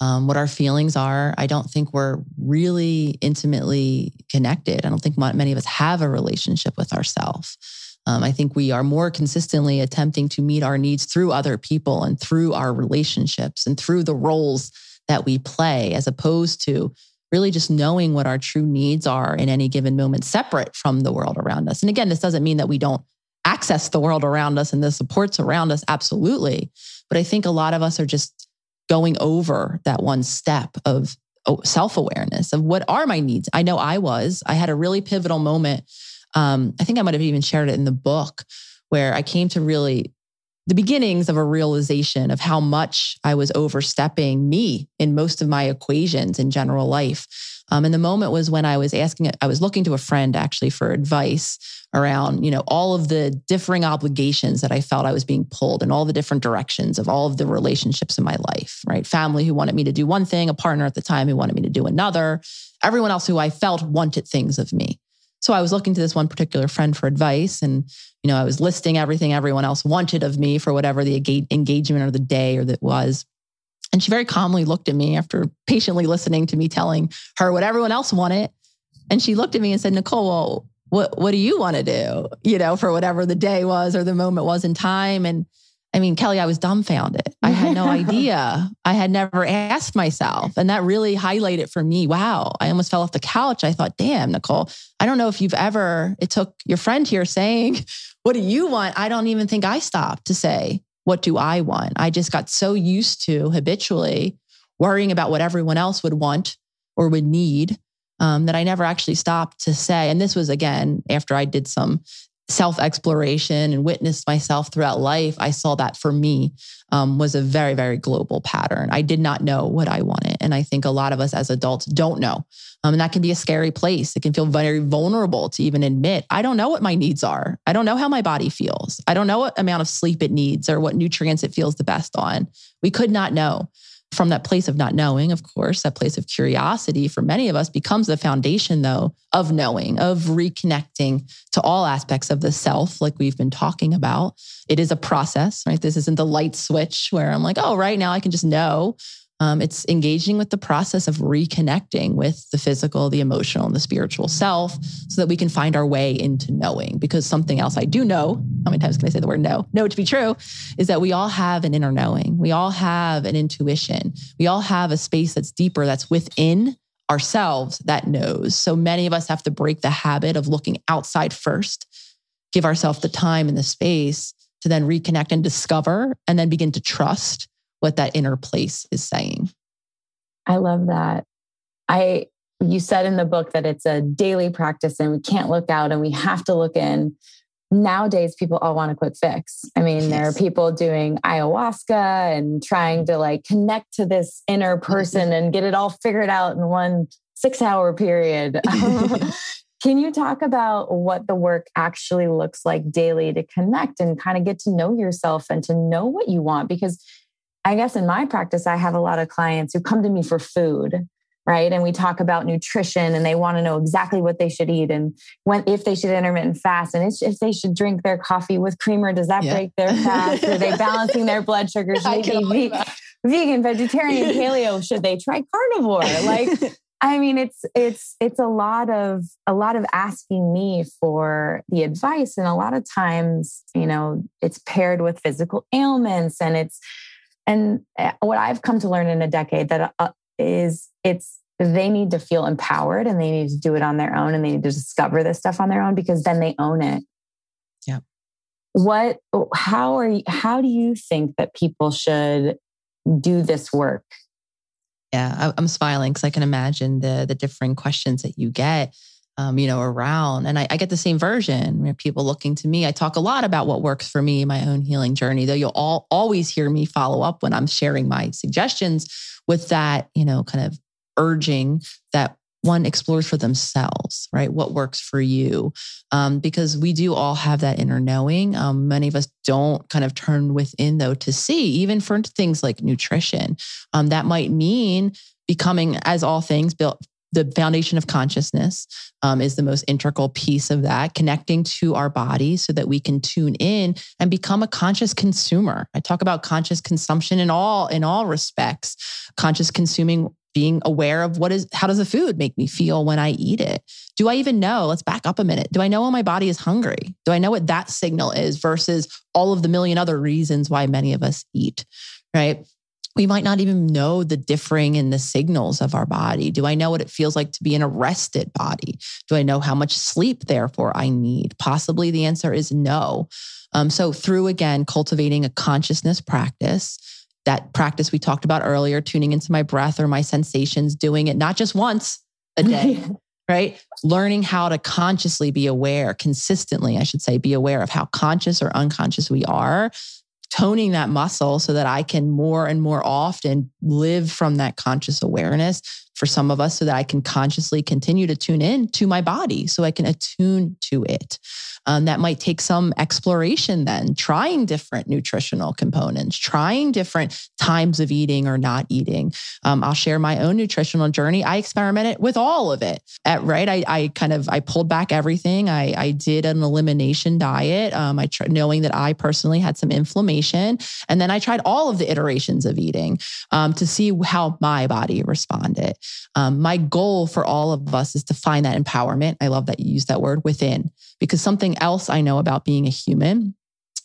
what our feelings are. I don't think we're really intimately connected. I don't think many of us have a relationship with ourselves. I think we are more consistently attempting to meet our needs through other people and through our relationships and through the roles that we play, as opposed to really just knowing what our true needs are in any given moment, separate from the world around us. And again, this doesn't mean that we don't access the world around us and the supports around us. Absolutely. But I think a lot of us are just going over that one step of self-awareness of what are my needs. I know I had a really pivotal moment. I think I might have even shared it in the book, where I came to really the beginnings of a realization of how much I was overstepping me in most of my equations in general life. And the moment was when I was looking to a friend actually for advice around, all of the differing obligations that I felt I was being pulled in all the different directions of all of the relationships in my life, right? Family who wanted me to do one thing, a partner at the time who wanted me to do another, everyone else who I felt wanted things of me. So I was looking to this one particular friend for advice, and I was listing everything everyone else wanted of me for whatever the engagement or the day or that was. And she very calmly looked at me after patiently listening to me telling her what everyone else wanted. And she looked at me and said, Nicole, well, what do you want to do, for whatever the day was or the moment was in time? And I mean, Kelly, I was dumbfounded. I had no idea. I had never asked myself. And that really highlighted for me, wow, I almost fell off the couch. I thought, damn, Nicole, I don't know if it took your friend here saying, what do you want? I don't even think I stopped to say, what do I want? I just got so used to habitually worrying about what everyone else would want or would need that I never actually stopped to say. And this was, again, after I did some self-exploration and witnessed myself throughout life. I saw that for me was a very, very global pattern. I did not know what I wanted. And I think a lot of us as adults don't know. And that can be a scary place. It can feel very vulnerable to even admit, I don't know what my needs are. I don't know how my body feels. I don't know what amount of sleep it needs or what nutrients it feels the best on. We could not know. From that place of not knowing, of course, that place of curiosity for many of us becomes the foundation, though, of knowing, of reconnecting to all aspects of the self, like we've been talking about. It is a process, right? This isn't the light switch where I'm like, oh, right now I can just know. It's engaging with the process of reconnecting with the physical, the emotional, and the spiritual self so that we can find our way into knowing. Because something else I do know, how many times can I say the word no? Know it to be true, is that we all have an inner knowing. We all have an intuition. We all have a space that's deeper, that's within ourselves that knows. So many of us have to break the habit of looking outside first, give ourselves the time and the space to then reconnect and discover, and then begin to trust what that inner place is saying. I love that. You said in the book that it's a daily practice and we can't look out and we have to look in. Nowadays, people all want a quick fix. I mean, There are people doing ayahuasca and trying to connect to this inner person and get it all figured out in one 6-hour period. Can you talk about what the work actually looks like daily to connect and kind of get to know yourself and to know what you want? Because I guess in my practice, I have a lot of clients who come to me for food, right? And we talk about nutrition and they want to know exactly what they should eat and if they should intermittent fast and if they should drink their coffee with creamer, does that break their fast? Are they balancing their blood sugar? Should they be vegan, vegetarian, paleo? Should they try carnivore? I mean, it's a lot of asking me for the advice. And a lot of times, it's paired with physical ailments and what I've come to learn in a decade that they need to feel empowered and they need to do it on their own and they need to discover this stuff on their own because then they own it. Yeah. How do you think that people should do this work? Yeah, I'm smiling because I can imagine the differing questions that you get, around. And I get the same version. People looking to me. I talk a lot about what works for me, my own healing journey, though you'll always hear me follow up when I'm sharing my suggestions with that, kind of urging that one explores for themselves, right? What works for you? Because we do all have that inner knowing. Many of us don't kind of turn within though to see, even for things like nutrition. That might mean becoming, as all things, the foundation of consciousness is the most integral piece of that, connecting to our body so that we can tune in and become a conscious consumer. I talk about conscious consumption in all respects. Conscious consuming, being aware of how does the food make me feel when I eat it? Do I even know? Let's back up a minute. Do I know when my body is hungry? Do I know what that signal is versus all of the million other reasons why many of us eat, right? We might not even know the differing in the signals of our body. Do I know what it feels like to be in a rested body? Do I know how much sleep, therefore, I need? Possibly the answer is no. So through, again, cultivating a consciousness practice, that practice we talked about earlier, tuning into my breath or my sensations, doing it not just once a day, right? Learning how to consciously be aware, consistently, I should say, be aware of how conscious or unconscious we are, toning that muscle so that I can more and more often live from that conscious awareness for some of us so that I can consciously continue to tune in to my body so I can attune to it. That might take some exploration then, trying different nutritional components, trying different times of eating or not eating. I'll share my own nutritional journey. I experimented with all of it, right? I pulled back everything. I did an elimination diet. Knowing that I personally had some inflammation. And then I tried all of the iterations of eating to see how my body responded. My goal for all of us is to find that empowerment. I love that you use that word, within, because something else I know about being a human,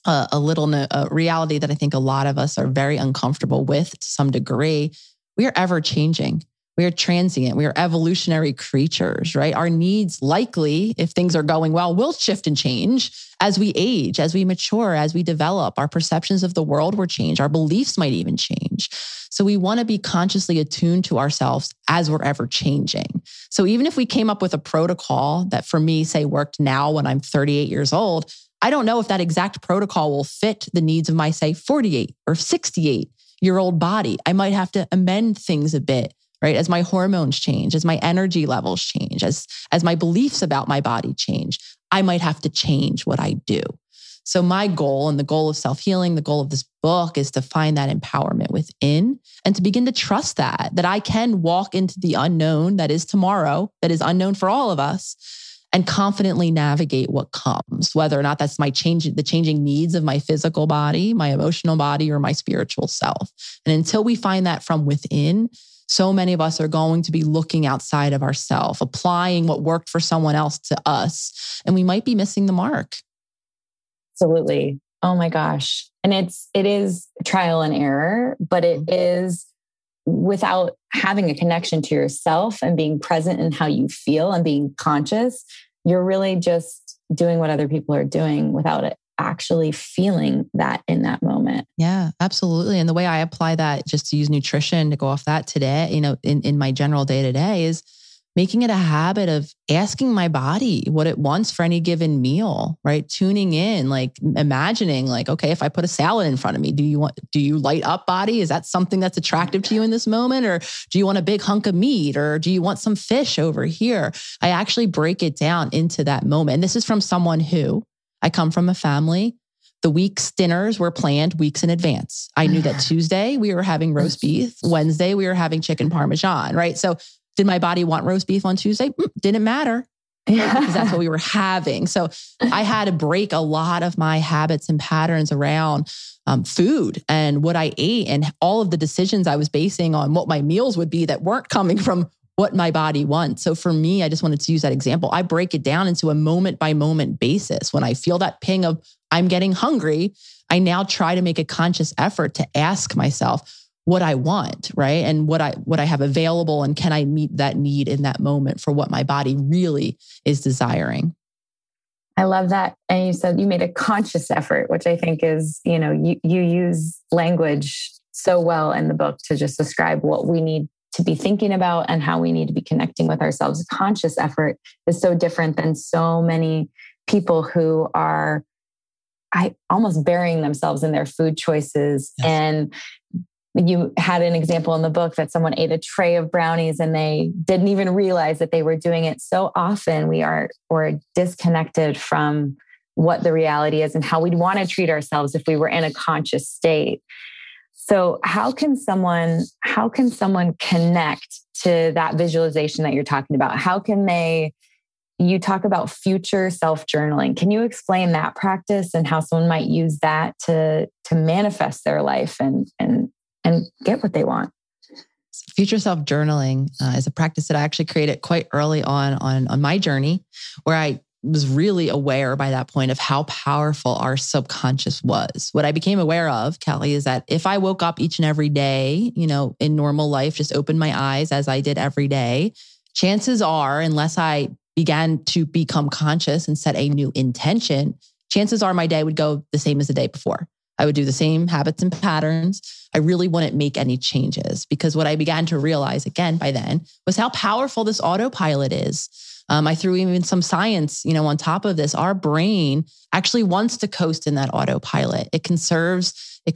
a reality that I think a lot of us are very uncomfortable with to some degree, we are ever changing. We are transient. We are evolutionary creatures, right? Our needs likely, if things are going well, will shift and change as we age, as we mature, as we develop. Our perceptions of the world will change. Our beliefs might even change. So we want to be consciously attuned to ourselves as we're ever changing. So even if we came up with a protocol that for me, say, worked now when I'm 38 years old, I don't know if that exact protocol will fit the needs of my, say, 48 or 68-year-old body. I might have to amend things a bit, right? As my hormones change, as my energy levels change, as my beliefs about my body change, I might have to change what I do. So my goal and the goal of self-healing, the goal of this book is to find that empowerment within and to begin to trust that I can walk into the unknown that is tomorrow, that is unknown for all of us, and confidently navigate what comes, whether or not that's the changing needs of my physical body, my emotional body, or my spiritual self. And until we find that from within, so many of us are going to be looking outside of ourselves, applying what worked for someone else to us, and we might be missing the mark. Absolutely. Oh my gosh. And it is trial and error, but it is without having a connection to yourself and being present in how you feel and being conscious, you're really just doing what other people are doing without it actually feeling that in that moment. Yeah, absolutely. And the way I apply that, just to use nutrition to go off that today, in my general day to day, is making it a habit of asking my body what it wants for any given meal, right? Tuning in, like imagining, like, okay, if I put a salad in front of me, do you light up, body? Is that something that's attractive to you in this moment? Or do you want a big hunk of meat? Or do you want some fish over here? I actually break it down into that moment. And this is from someone who, I come from a family. The week's dinners were planned weeks in advance. I knew that Tuesday we were having roast beef. Wednesday we were having chicken parmesan, right? So did my body want roast beef on Tuesday? Didn't matter, because that's what we were having. So I had to break a lot of my habits and patterns around food and what I ate and all of the decisions I was basing on what my meals would be that weren't coming from what my body wants. So for me, I just wanted to use that example. I break it down into a moment by moment basis. When I feel that ping of I'm getting hungry, I now try to make a conscious effort to ask myself what I want, right? And what I have available, and can I meet that need in that moment for what my body really is desiring. I love that. And you said you made a conscious effort, which I think is, you use language so well in the book to just describe what we need to be thinking about and how we need to be connecting with ourselves. Conscious effort is so different than so many people who are almost burying themselves in their food choices. Yes. And you had an example in the book that someone ate a tray of brownies and they didn't even realize that they were doing it. So often we're disconnected from what the reality is and how we'd want to treat ourselves if we were in a conscious state. So how can someone connect to that visualization that you're talking about? How can you talk about future self-journaling. Can you explain that practice and how someone might use that to manifest their life and get what they want? Future self-journaling is a practice that I actually created quite early on my journey, where I was really aware by that point of how powerful our subconscious was. What I became aware of, Kelly, is that if I woke up each and every day, in normal life, just opened my eyes as I did every day, chances are, unless I began to become conscious and set a new intention, chances are my day would go the same as the day before. I would do the same habits and patterns. I really wouldn't make any changes, because what I began to realize again by then was how powerful this autopilot is. I threw even some science, on top of this. Our brain actually wants to coast in that autopilot. It conserves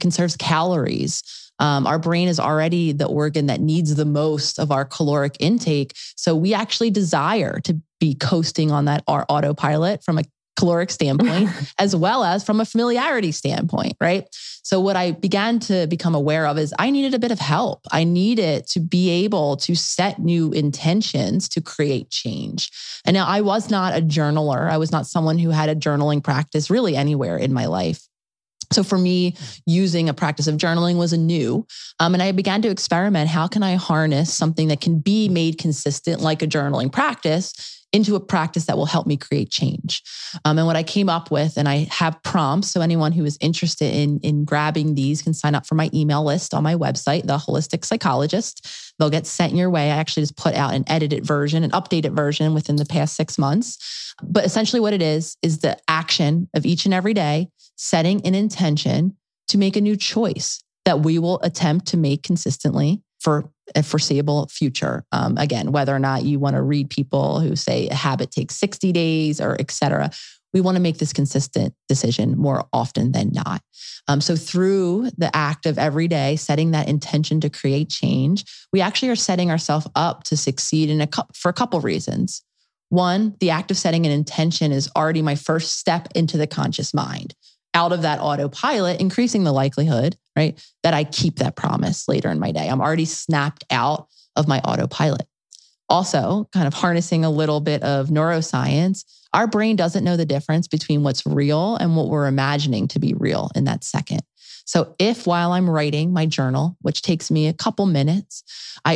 calories. Our brain is already the organ that needs the most of our caloric intake. So we actually desire to be coasting on our autopilot from a caloric standpoint, as well as from a familiarity standpoint, right? So what I began to become aware of is I needed a bit of help. I needed to be able to set new intentions to create change. And now I was not a journaler. I was not someone who had a journaling practice really anywhere in my life. So for me, using a practice of journaling was new. And I began to experiment. How can I harness something that can be made consistent, like a journaling practice, into a practice that will help me create change? And what I came up with, and I have prompts, so anyone who is interested in grabbing these can sign up for my email list on my website, The Holistic Psychologist. They'll get sent your way. I actually just put out an edited version, an updated version within the past 6 months. But essentially what it is the action of each and every day, setting an intention to make a new choice that we will attempt to make consistently for a foreseeable future. Again, whether or not you want to read people who say a habit takes 60 days or et cetera, we want to make this consistent decision more often than not. So through the act of every day, setting that intention to create change, we actually are setting ourselves up to succeed for a couple reasons. One, the act of setting an intention is already my first step into the conscious mind. Out of that autopilot, increasing the likelihood, right, that I keep that promise later in my day. I'm already snapped out of my autopilot. Also, kind of harnessing a little bit of neuroscience, our brain doesn't know the difference between what's real and what we're imagining to be real in that second. So if while I'm writing my journal, which takes me a couple minutes, I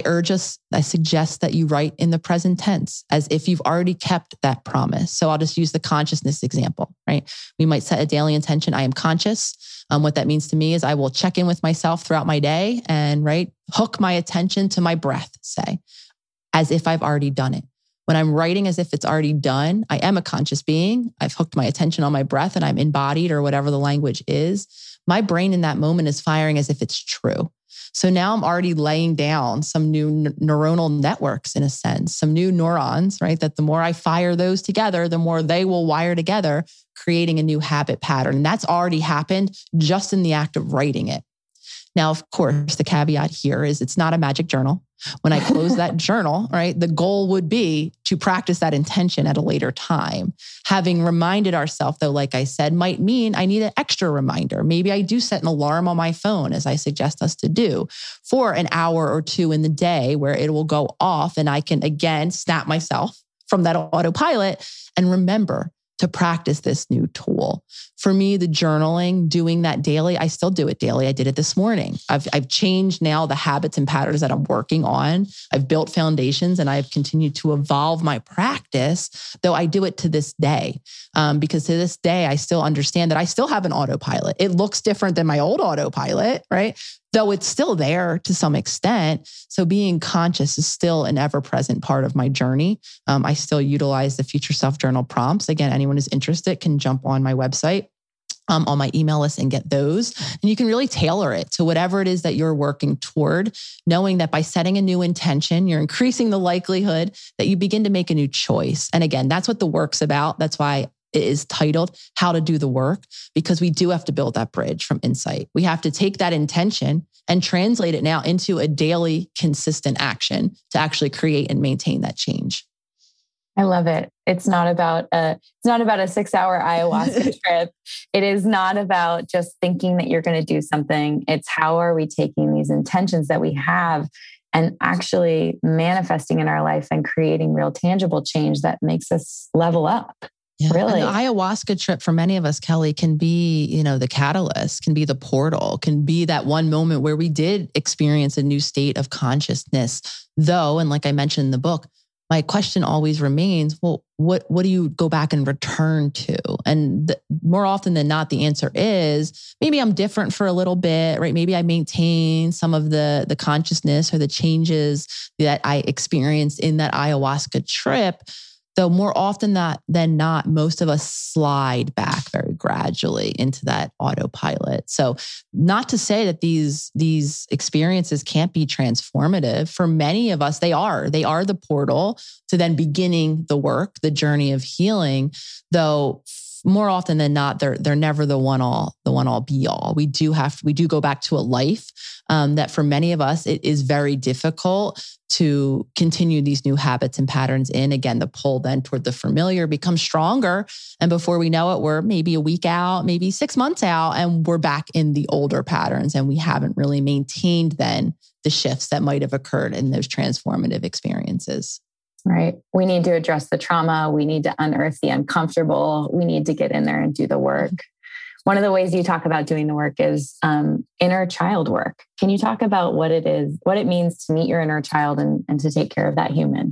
suggest that you write in the present tense as if you've already kept that promise. So I'll just use the consciousness example, right? We might set a daily intention. I am conscious. What that means to me is I will check in with myself throughout my day and hook my attention to my breath, say, as if I've already done it. When I'm writing as if it's already done, I am a conscious being. I've hooked my attention on my breath and I'm embodied, or whatever the language is. My brain in that moment is firing as if it's true. So now I'm already laying down some new neuronal networks, in a sense, some new neurons, right? That the more I fire those together, the more they will wire together, creating a new habit pattern. And that's already happened just in the act of writing it. Now, of course, the caveat here is it's not a magic journal. When I close that journal, right, the goal would be to practice that intention at a later time. Having reminded ourselves, though, like I said, might mean I need an extra reminder. Maybe I do set an alarm on my phone, as I suggest us to do, for an hour or two in the day where it will go off and I can again snap myself from that autopilot and remember to practice this new tool. For me, the journaling, doing that daily, I still do it daily. I did it this morning. I've changed now the habits and patterns that I'm working on. I've built foundations and I've continued to evolve my practice, though I do it to this day. Because to this day, I still understand that I still have an autopilot. It looks different than my old autopilot, right? Though it's still there to some extent. So being conscious is still an ever-present part of my journey. I still utilize the Future Self Journal prompts. Again, anyone who's interested can jump on my website, on my email list, and get those. And you can really tailor it to whatever it is that you're working toward, knowing that by setting a new intention, you're increasing the likelihood that you begin to make a new choice. And again, that's what the work's about. That's why it is titled How to Do the Work, because we do have to build that bridge from insight. We have to take that intention and translate it now into a daily consistent action to actually create and maintain that change. I love it. It's not about a 6-hour ayahuasca trip. It is not about just thinking that you're going to do something. It's how are we taking these intentions that we have and actually manifesting in our life and creating real tangible change that makes us level up. Yeah. Really. And the ayahuasca trip for many of us, Kelly, can be, the catalyst, can be the portal, can be that one moment where we did experience a new state of consciousness. Though, and like I mentioned in the book, my question always remains, well, what do you go back and return to? And more often than not, the answer is maybe I'm different for a little bit, right? Maybe I maintain some of the consciousness or the changes that I experienced in that ayahuasca trip. Though more often than not, most of us slide back very gradually into that autopilot. So not to say that these experiences can't be transformative. For many of us, they are. They are the portal to then beginning the work, the journey of healing. Though more often than not, they're never the one all be all. We do go back to a life that for many of us, it is very difficult to continue these new habits and patterns in. Again, the pull then toward the familiar becomes stronger. And before we know it, we're maybe a week out, maybe 6 months out, and we're back in the older patterns. And we haven't really maintained then the shifts that might have occurred in those transformative experiences. Right. We need to address the trauma. We need to unearth the uncomfortable. We need to get in there and do the work. One of the ways you talk about doing the work is inner child work. Can you talk about what it is, what it means to meet your inner child and to take care of that human?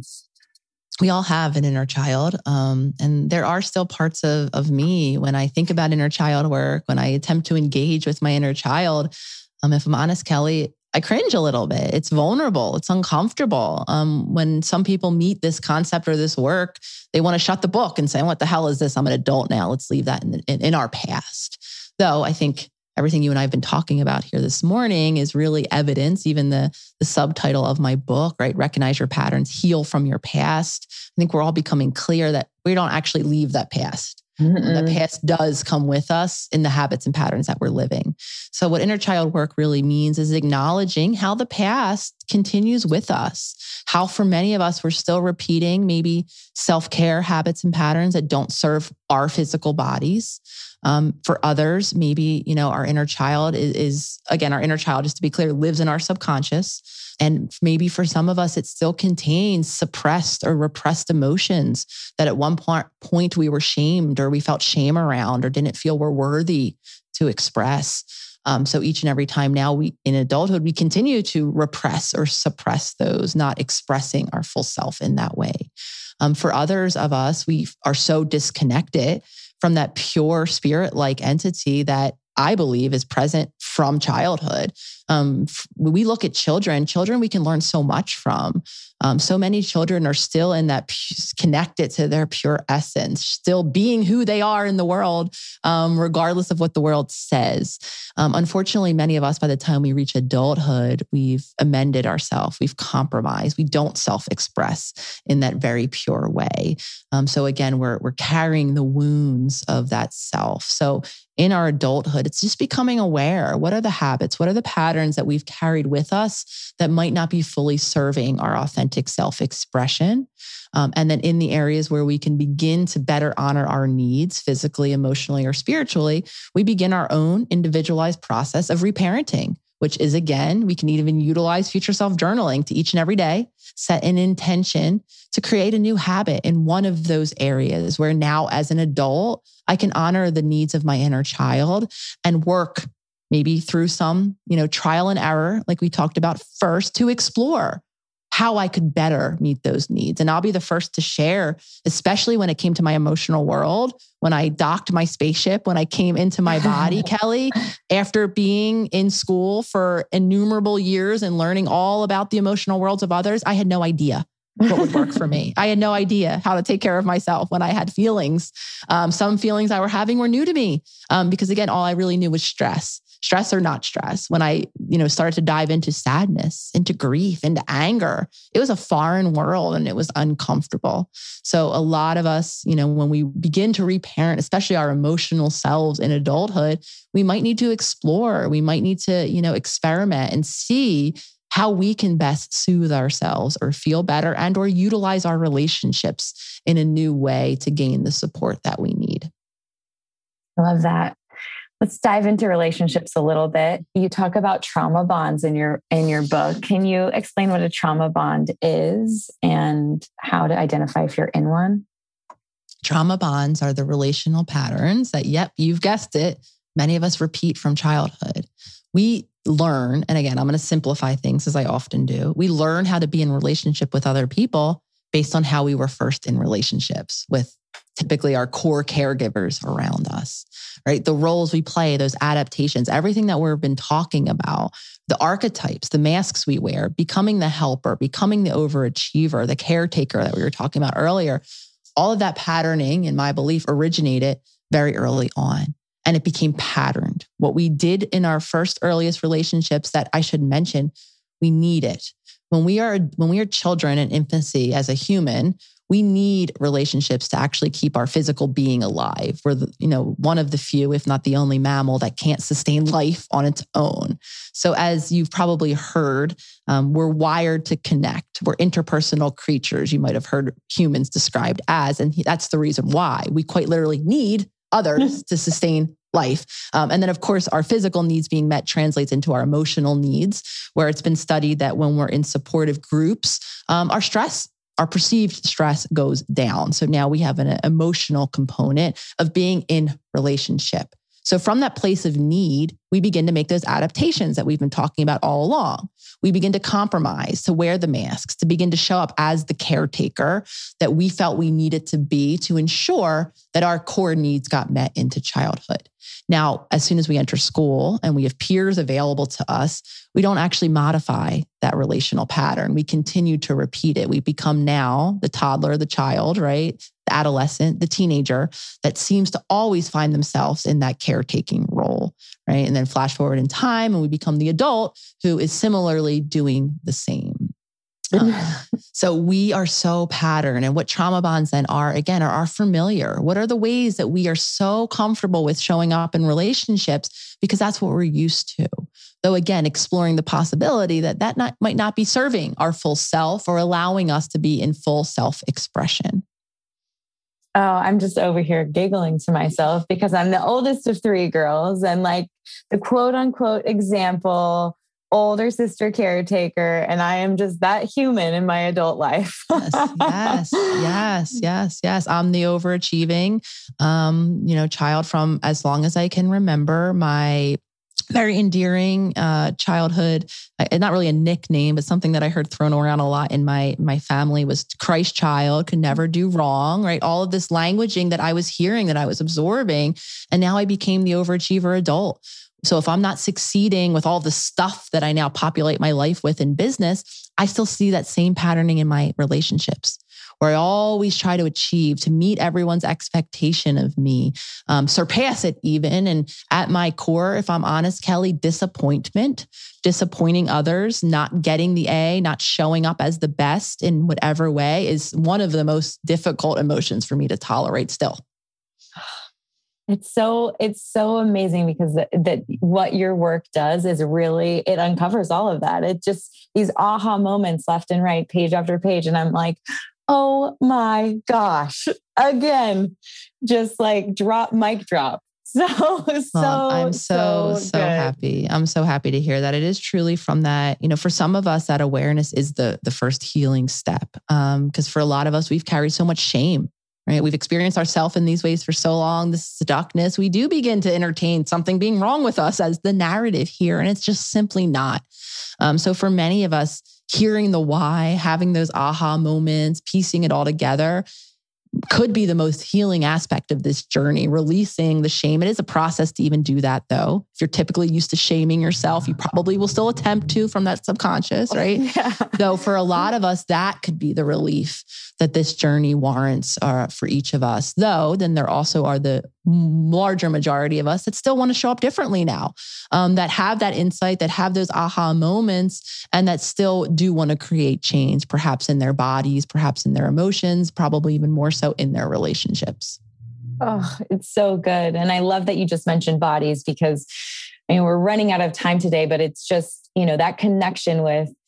We all have an inner child. And there are still parts of me when I think about inner child work, when I attempt to engage with my inner child. If I'm honest, Kelly, I cringe a little bit. It's vulnerable. It's uncomfortable. When some people meet this concept or this work, they want to shut the book and say, what the hell is this? I'm an adult now. Let's leave that in our past. Though I think everything you and I have been talking about here this morning is really evidence, even the subtitle of my book, right? Recognize your patterns, heal from your past. I think we're all becoming clear that we don't actually leave that past. The past does come with us in the habits and patterns that we're living. So what inner child work really means is acknowledging how the past continues with us. How for many of us, we're still repeating maybe self-care habits and patterns that don't serve our physical bodies. For others, maybe, our inner child is again, our inner child, just to be clear, lives in our subconscious. And maybe for some of us, it still contains suppressed or repressed emotions that at one point we were shamed or we felt shame around or didn't feel we're worthy to express. So each and every time now in adulthood, we continue to repress or suppress those, not expressing our full self in that way. For others of us, we are so disconnected from that pure spirit-like entity that I believe is present from childhood. We look at children we can learn so much from. So many children are still in that connected to their pure essence, still being who they are in the world, regardless of what the world says. Unfortunately, many of us, by the time we reach adulthood, we've amended ourselves, we've compromised, we don't self-express in that very pure way. So again, we're carrying the wounds of that self. So in our adulthood, it's just becoming aware. What are the habits? What are the patterns that we've carried with us that might not be fully serving our authentic self-expression? And then in the areas where we can begin to better honor our needs, physically, emotionally, or spiritually, we begin our own individualized process of reparenting, which is, again, we can even utilize future self journaling to each and every day, set an intention to create a new habit in one of those areas where now as an adult, I can honor the needs of my inner child and work maybe through some, trial and error, like we talked about first, to explore how I could better meet those needs. And I'll be the first to share, especially when it came to my emotional world, when I docked my spaceship, when I came into my body, Kelly, after being in school for innumerable years and learning all about the emotional worlds of others, I had no idea what would work for me. I had no idea how to take care of myself when I had feelings. Some feelings I were having were new to me because again, all I really knew was stress or not stress. When I, started to dive into sadness, into grief, into anger, it was a foreign world and it was uncomfortable. So a lot of us, when we begin to reparent, especially our emotional selves in adulthood, we might need to explore, we might need to, experiment and see how we can best soothe ourselves or feel better and or utilize our relationships in a new way to gain the support that we need. I love that. Let's dive into relationships a little bit. You talk about trauma bonds in your book. Can you explain what a trauma bond is and how to identify if you're in one? Trauma bonds are the relational patterns that, yep, you've guessed it, many of us repeat from childhood. We learn, and again, I'm going to simplify things as I often do. We learn how to be in relationship with other people based on how we were first in relationships with typically our core caregivers around us, right? The roles we play, those adaptations, everything that we've been talking about, the archetypes, the masks we wear, becoming the helper, becoming the overachiever, the caretaker that we were talking about earlier, all of that patterning, in my belief, originated very early on. And it became patterned. What we did in our first earliest relationships that I should mention, we need it. When we are children in infancy as a human, we need relationships to actually keep our physical being alive. We're one of the few, if not the only mammal that can't sustain life on its own. So as you've probably heard, we're wired to connect. We're interpersonal creatures. You might have heard humans described as, and that's the reason why we quite literally need others to sustain life. And then, of course, our physical needs being met translates into our emotional needs, where it's been studied that when we're in supportive groups, our perceived stress goes down. So now we have an emotional component of being in relationship. So from that place of need, we begin to make those adaptations that we've been talking about all along. We begin to compromise, to wear the masks, to begin to show up as the caretaker that we felt we needed to be to ensure that our core needs got met into childhood. Now, as soon as we enter school and we have peers available to us, we don't actually modify that relational pattern. We continue to repeat it. We become now the toddler, the child, right? The adolescent, the teenager that seems to always find themselves in that caretaking role, right? And then flash forward in time and we become the adult who is similarly doing the same. So we are so patterned. And what trauma bonds then are familiar. What are the ways that we are so comfortable with showing up in relationships? Because that's what we're used to. Though again, exploring the possibility that might not be serving our full self or allowing us to be in full self-expression. Oh, I'm just over here giggling to myself because I'm the oldest of three girls and like the quote unquote example older sister caretaker, and I am just that human in my adult life. Yes. I'm the overachieving, child from as long as I can remember. My very endearing childhood, not really a nickname, but something that I heard thrown around a lot in my family was Christ child, could never do wrong, right? All of this languaging that I was hearing, that I was absorbing, and now I became the overachiever adult. So if I'm not succeeding with all the stuff that I now populate my life with in business, I still see that same patterning in my relationships where I always try to achieve, to meet everyone's expectation of me, surpass it even. And at my core, if I'm honest, Kelly, disappointment, disappointing others, not getting the A, not showing up as the best in whatever way is one of the most difficult emotions for me to tolerate still. It's so amazing because that what your work does is really, it uncovers all of that. It just, these aha moments left and right, page after page. And I'm like, oh my gosh, again, just like mic drop. I'm so happy. I'm so happy to hear that. It is truly from that, for some of us, that awareness is the first healing step. Because for a lot of us, we've carried so much shame. Right? We've experienced ourselves in these ways for so long, this stuckness. We do begin to entertain something being wrong with us as the narrative here, and it's just simply not. So for many of us, hearing the why, having those aha moments, piecing it all together could be the most healing aspect of this journey, releasing the shame. It is a process to even do that, though. If you're typically used to shaming yourself, you probably will still attempt to from that subconscious, right? Yeah. Though for a lot of us, that could be the relief that this journey warrants for each of us. Though then there also are the larger majority of us that still want to show up differently now, that have that insight, that have those aha moments, and that still do want to create change, perhaps in their bodies, perhaps in their emotions, probably even more so in their relationships. Oh, it's so good. And I love that you just mentioned bodies because we're running out of time today, but it's just, that connection with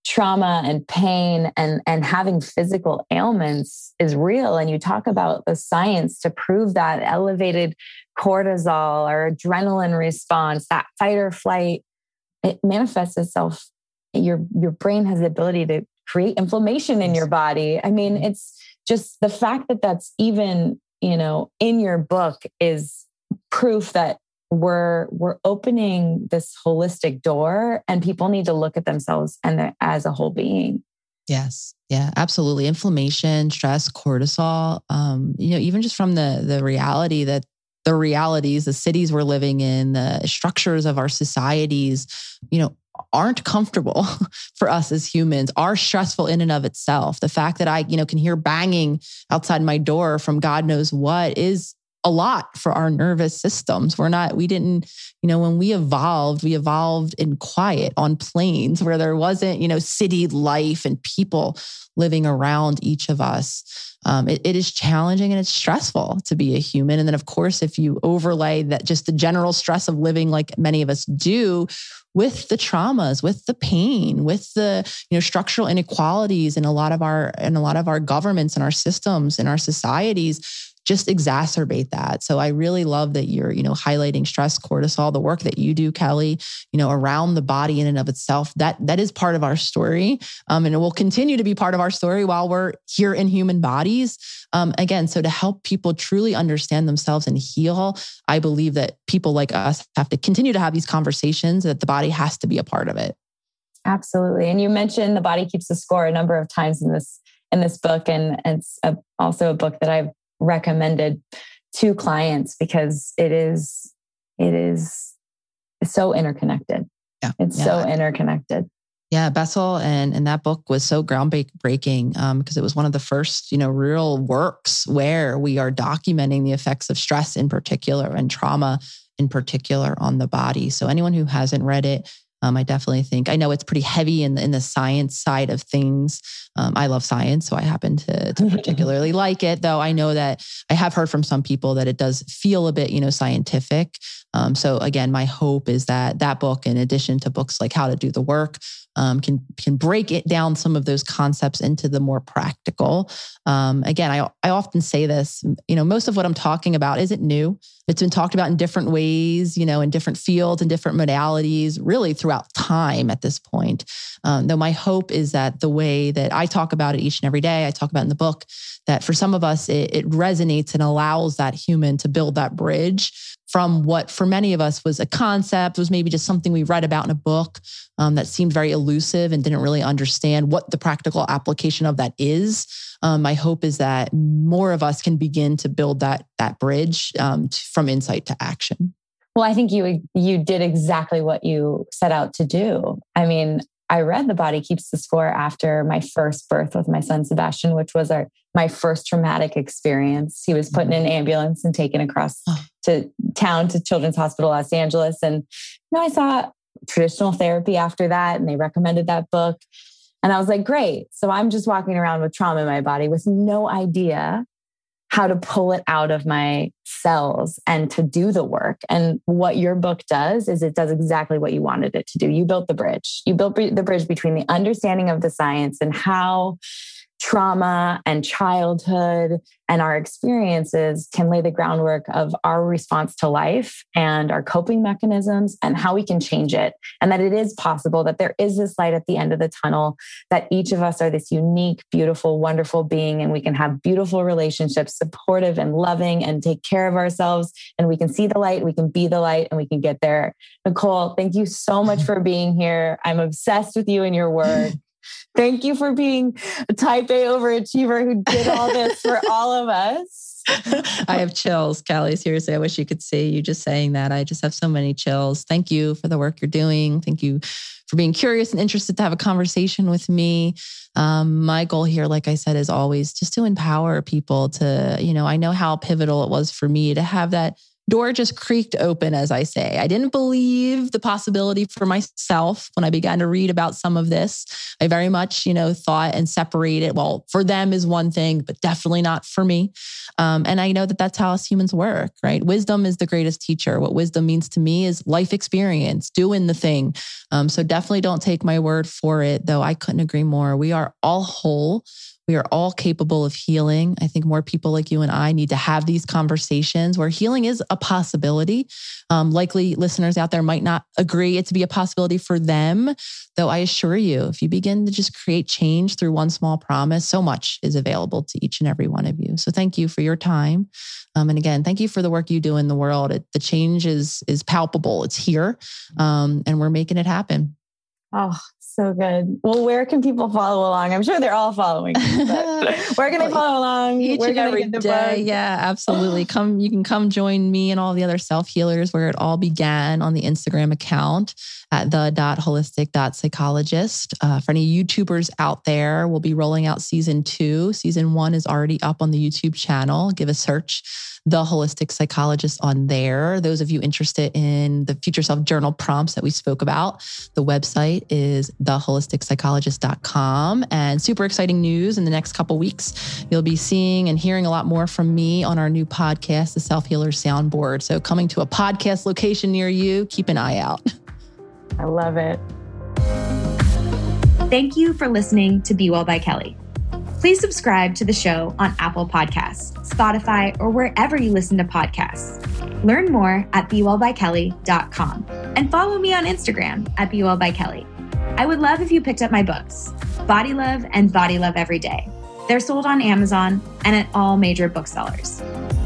trauma and pain and having physical ailments is real. And you talk about the science to prove that elevated cortisol or adrenaline response, that fight or flight, it manifests itself. Your brain has the ability to create inflammation in your body. I mean, it's just the fact that that's even, in your book is proof that we're opening this holistic door, and people need to look at themselves and as a whole being. Yes. Yeah, absolutely. Inflammation, stress, cortisol, even just from the reality that the realities, the cities we're living in, the structures of our societies, aren't comfortable for us as humans, are stressful in and of itself. The fact that I, can hear banging outside my door from God knows what is a lot for our nervous systems. When we evolved in quiet on plains where there wasn't, city life and people living around each of us. It is challenging and it's stressful to be a human. And then of course, if you overlay that, just the general stress of living like many of us do, with the traumas, with the pain, with the structural inequalities in a lot of our governments and our systems and our societies, just exacerbate that. So I really love that you're, highlighting stress, cortisol, the work that you do, Kelly, around the body in and of itself. That is part of our story. And it will continue to be part of our story while we're here in human bodies. Again, so to help people truly understand themselves and heal, I believe that people like us have to continue to have these conversations, that the body has to be a part of it. Absolutely. And you mentioned The Body Keeps the Score a number of times in this book. And it's also a book that I've recommended to clients because it is so interconnected. Yeah. It's so interconnected. Yeah, Bessel and that book was so groundbreaking because it was one of the first, real works where we are documenting the effects of stress in particular and trauma in particular on the body. So anyone who hasn't read it, I definitely think, I know it's pretty heavy in the science side of things. I love science, so I happen to particularly like it, though I know that I have heard from some people that it does feel a bit, scientific. So again, my hope is that book, in addition to books like How to Do the Work, can break it down, some of those concepts into the more practical. Again, I often say this, most of what I'm talking about isn't new. It's been talked about in different ways, in different fields and different modalities, really throughout time at this point. Though my hope is that the way that I talk about it each and every day, I talk about in the book, that for some of us, it resonates and allows that human to build that bridge from what for many of us was a concept, was maybe just something we read about in a book that seemed very elusive and didn't really understand what the practical application of that is. My hope is that more of us can begin to build that bridge from insight to action. Well, I think you did exactly what you set out to do. I mean, I read The Body Keeps the Score after my first birth with my son, Sebastian, which was my first traumatic experience. He was put in an ambulance and taken across to town to Children's Hospital, Los Angeles. And I saw traditional therapy after that, and they recommended that book. And I was like, great. So I'm just walking around with trauma in my body with no idea how to pull it out of my cells and to do the work. And what your book does is it does exactly what you wanted it to do. You built the bridge. You built the bridge between the understanding of the science and how trauma and childhood and our experiences can lay the groundwork of our response to life and our coping mechanisms and how we can change it. And that it is possible, that there is this light at the end of the tunnel, that each of us are this unique, beautiful, wonderful being, and we can have beautiful relationships, supportive and loving, and take care of ourselves. And we can see the light, we can be the light, and we can get there. Nicole, thank you so much for being here. I'm obsessed with you and your work. Thank you for being a type A overachiever who did all this for all of us. I have chills, Kelly. Seriously, I wish you could see you just saying that. I just have so many chills. Thank you for the work you're doing. Thank you for being curious and interested to have a conversation with me. My goal here, like I said, is always just to empower people to, I know how pivotal it was for me to have that door just creaked open, as I say. I didn't believe the possibility for myself when I began to read about some of this. I very much, thought and separated. Well, for them is one thing, but definitely not for me. And I know that that's how us humans work, right? Wisdom is the greatest teacher. What wisdom means to me is life experience, doing the thing. So definitely don't take my word for it, though I couldn't agree more. We are all whole. We are all capable of healing. I think more people like you and I need to have these conversations where healing is a possibility. Likely listeners out there might not agree it to be a possibility for them, though I assure you, if you begin to just create change through one small promise, so much is available to each and every one of you. So thank you for your time. And again, thank you for the work you do in the world. The change is palpable. It's here, and we're making it happen. Oh, so good. Well, where can people follow along? I'm sure they're all following. But where can they follow along? Each and every day. Yeah, absolutely. You can come join me and all the other self-healers where it all began on the Instagram account at the.holistic.psychologist. For any YouTubers out there, we'll be rolling out season 2. Season 1 is already up on the YouTube channel. Give a search, The Holistic Psychologist, on there. Those of you interested in the Future Self Journal prompts that we spoke about, the website is theholisticspsychologist.com. And super exciting news, in the next couple weeks, you'll be seeing and hearing a lot more from me on our new podcast, The Self-Healer Soundboard. So coming to a podcast location near you, keep an eye out. I love it. Thank you for listening to Be Well by Kelly. Please subscribe to the show on Apple Podcasts, Spotify, or wherever you listen to podcasts. Learn more at BeWellByKelly.com and follow me on Instagram at BeWellByKelly. I would love if you picked up my books, Body Love and Body Love Every Day. They're sold on Amazon and at all major booksellers.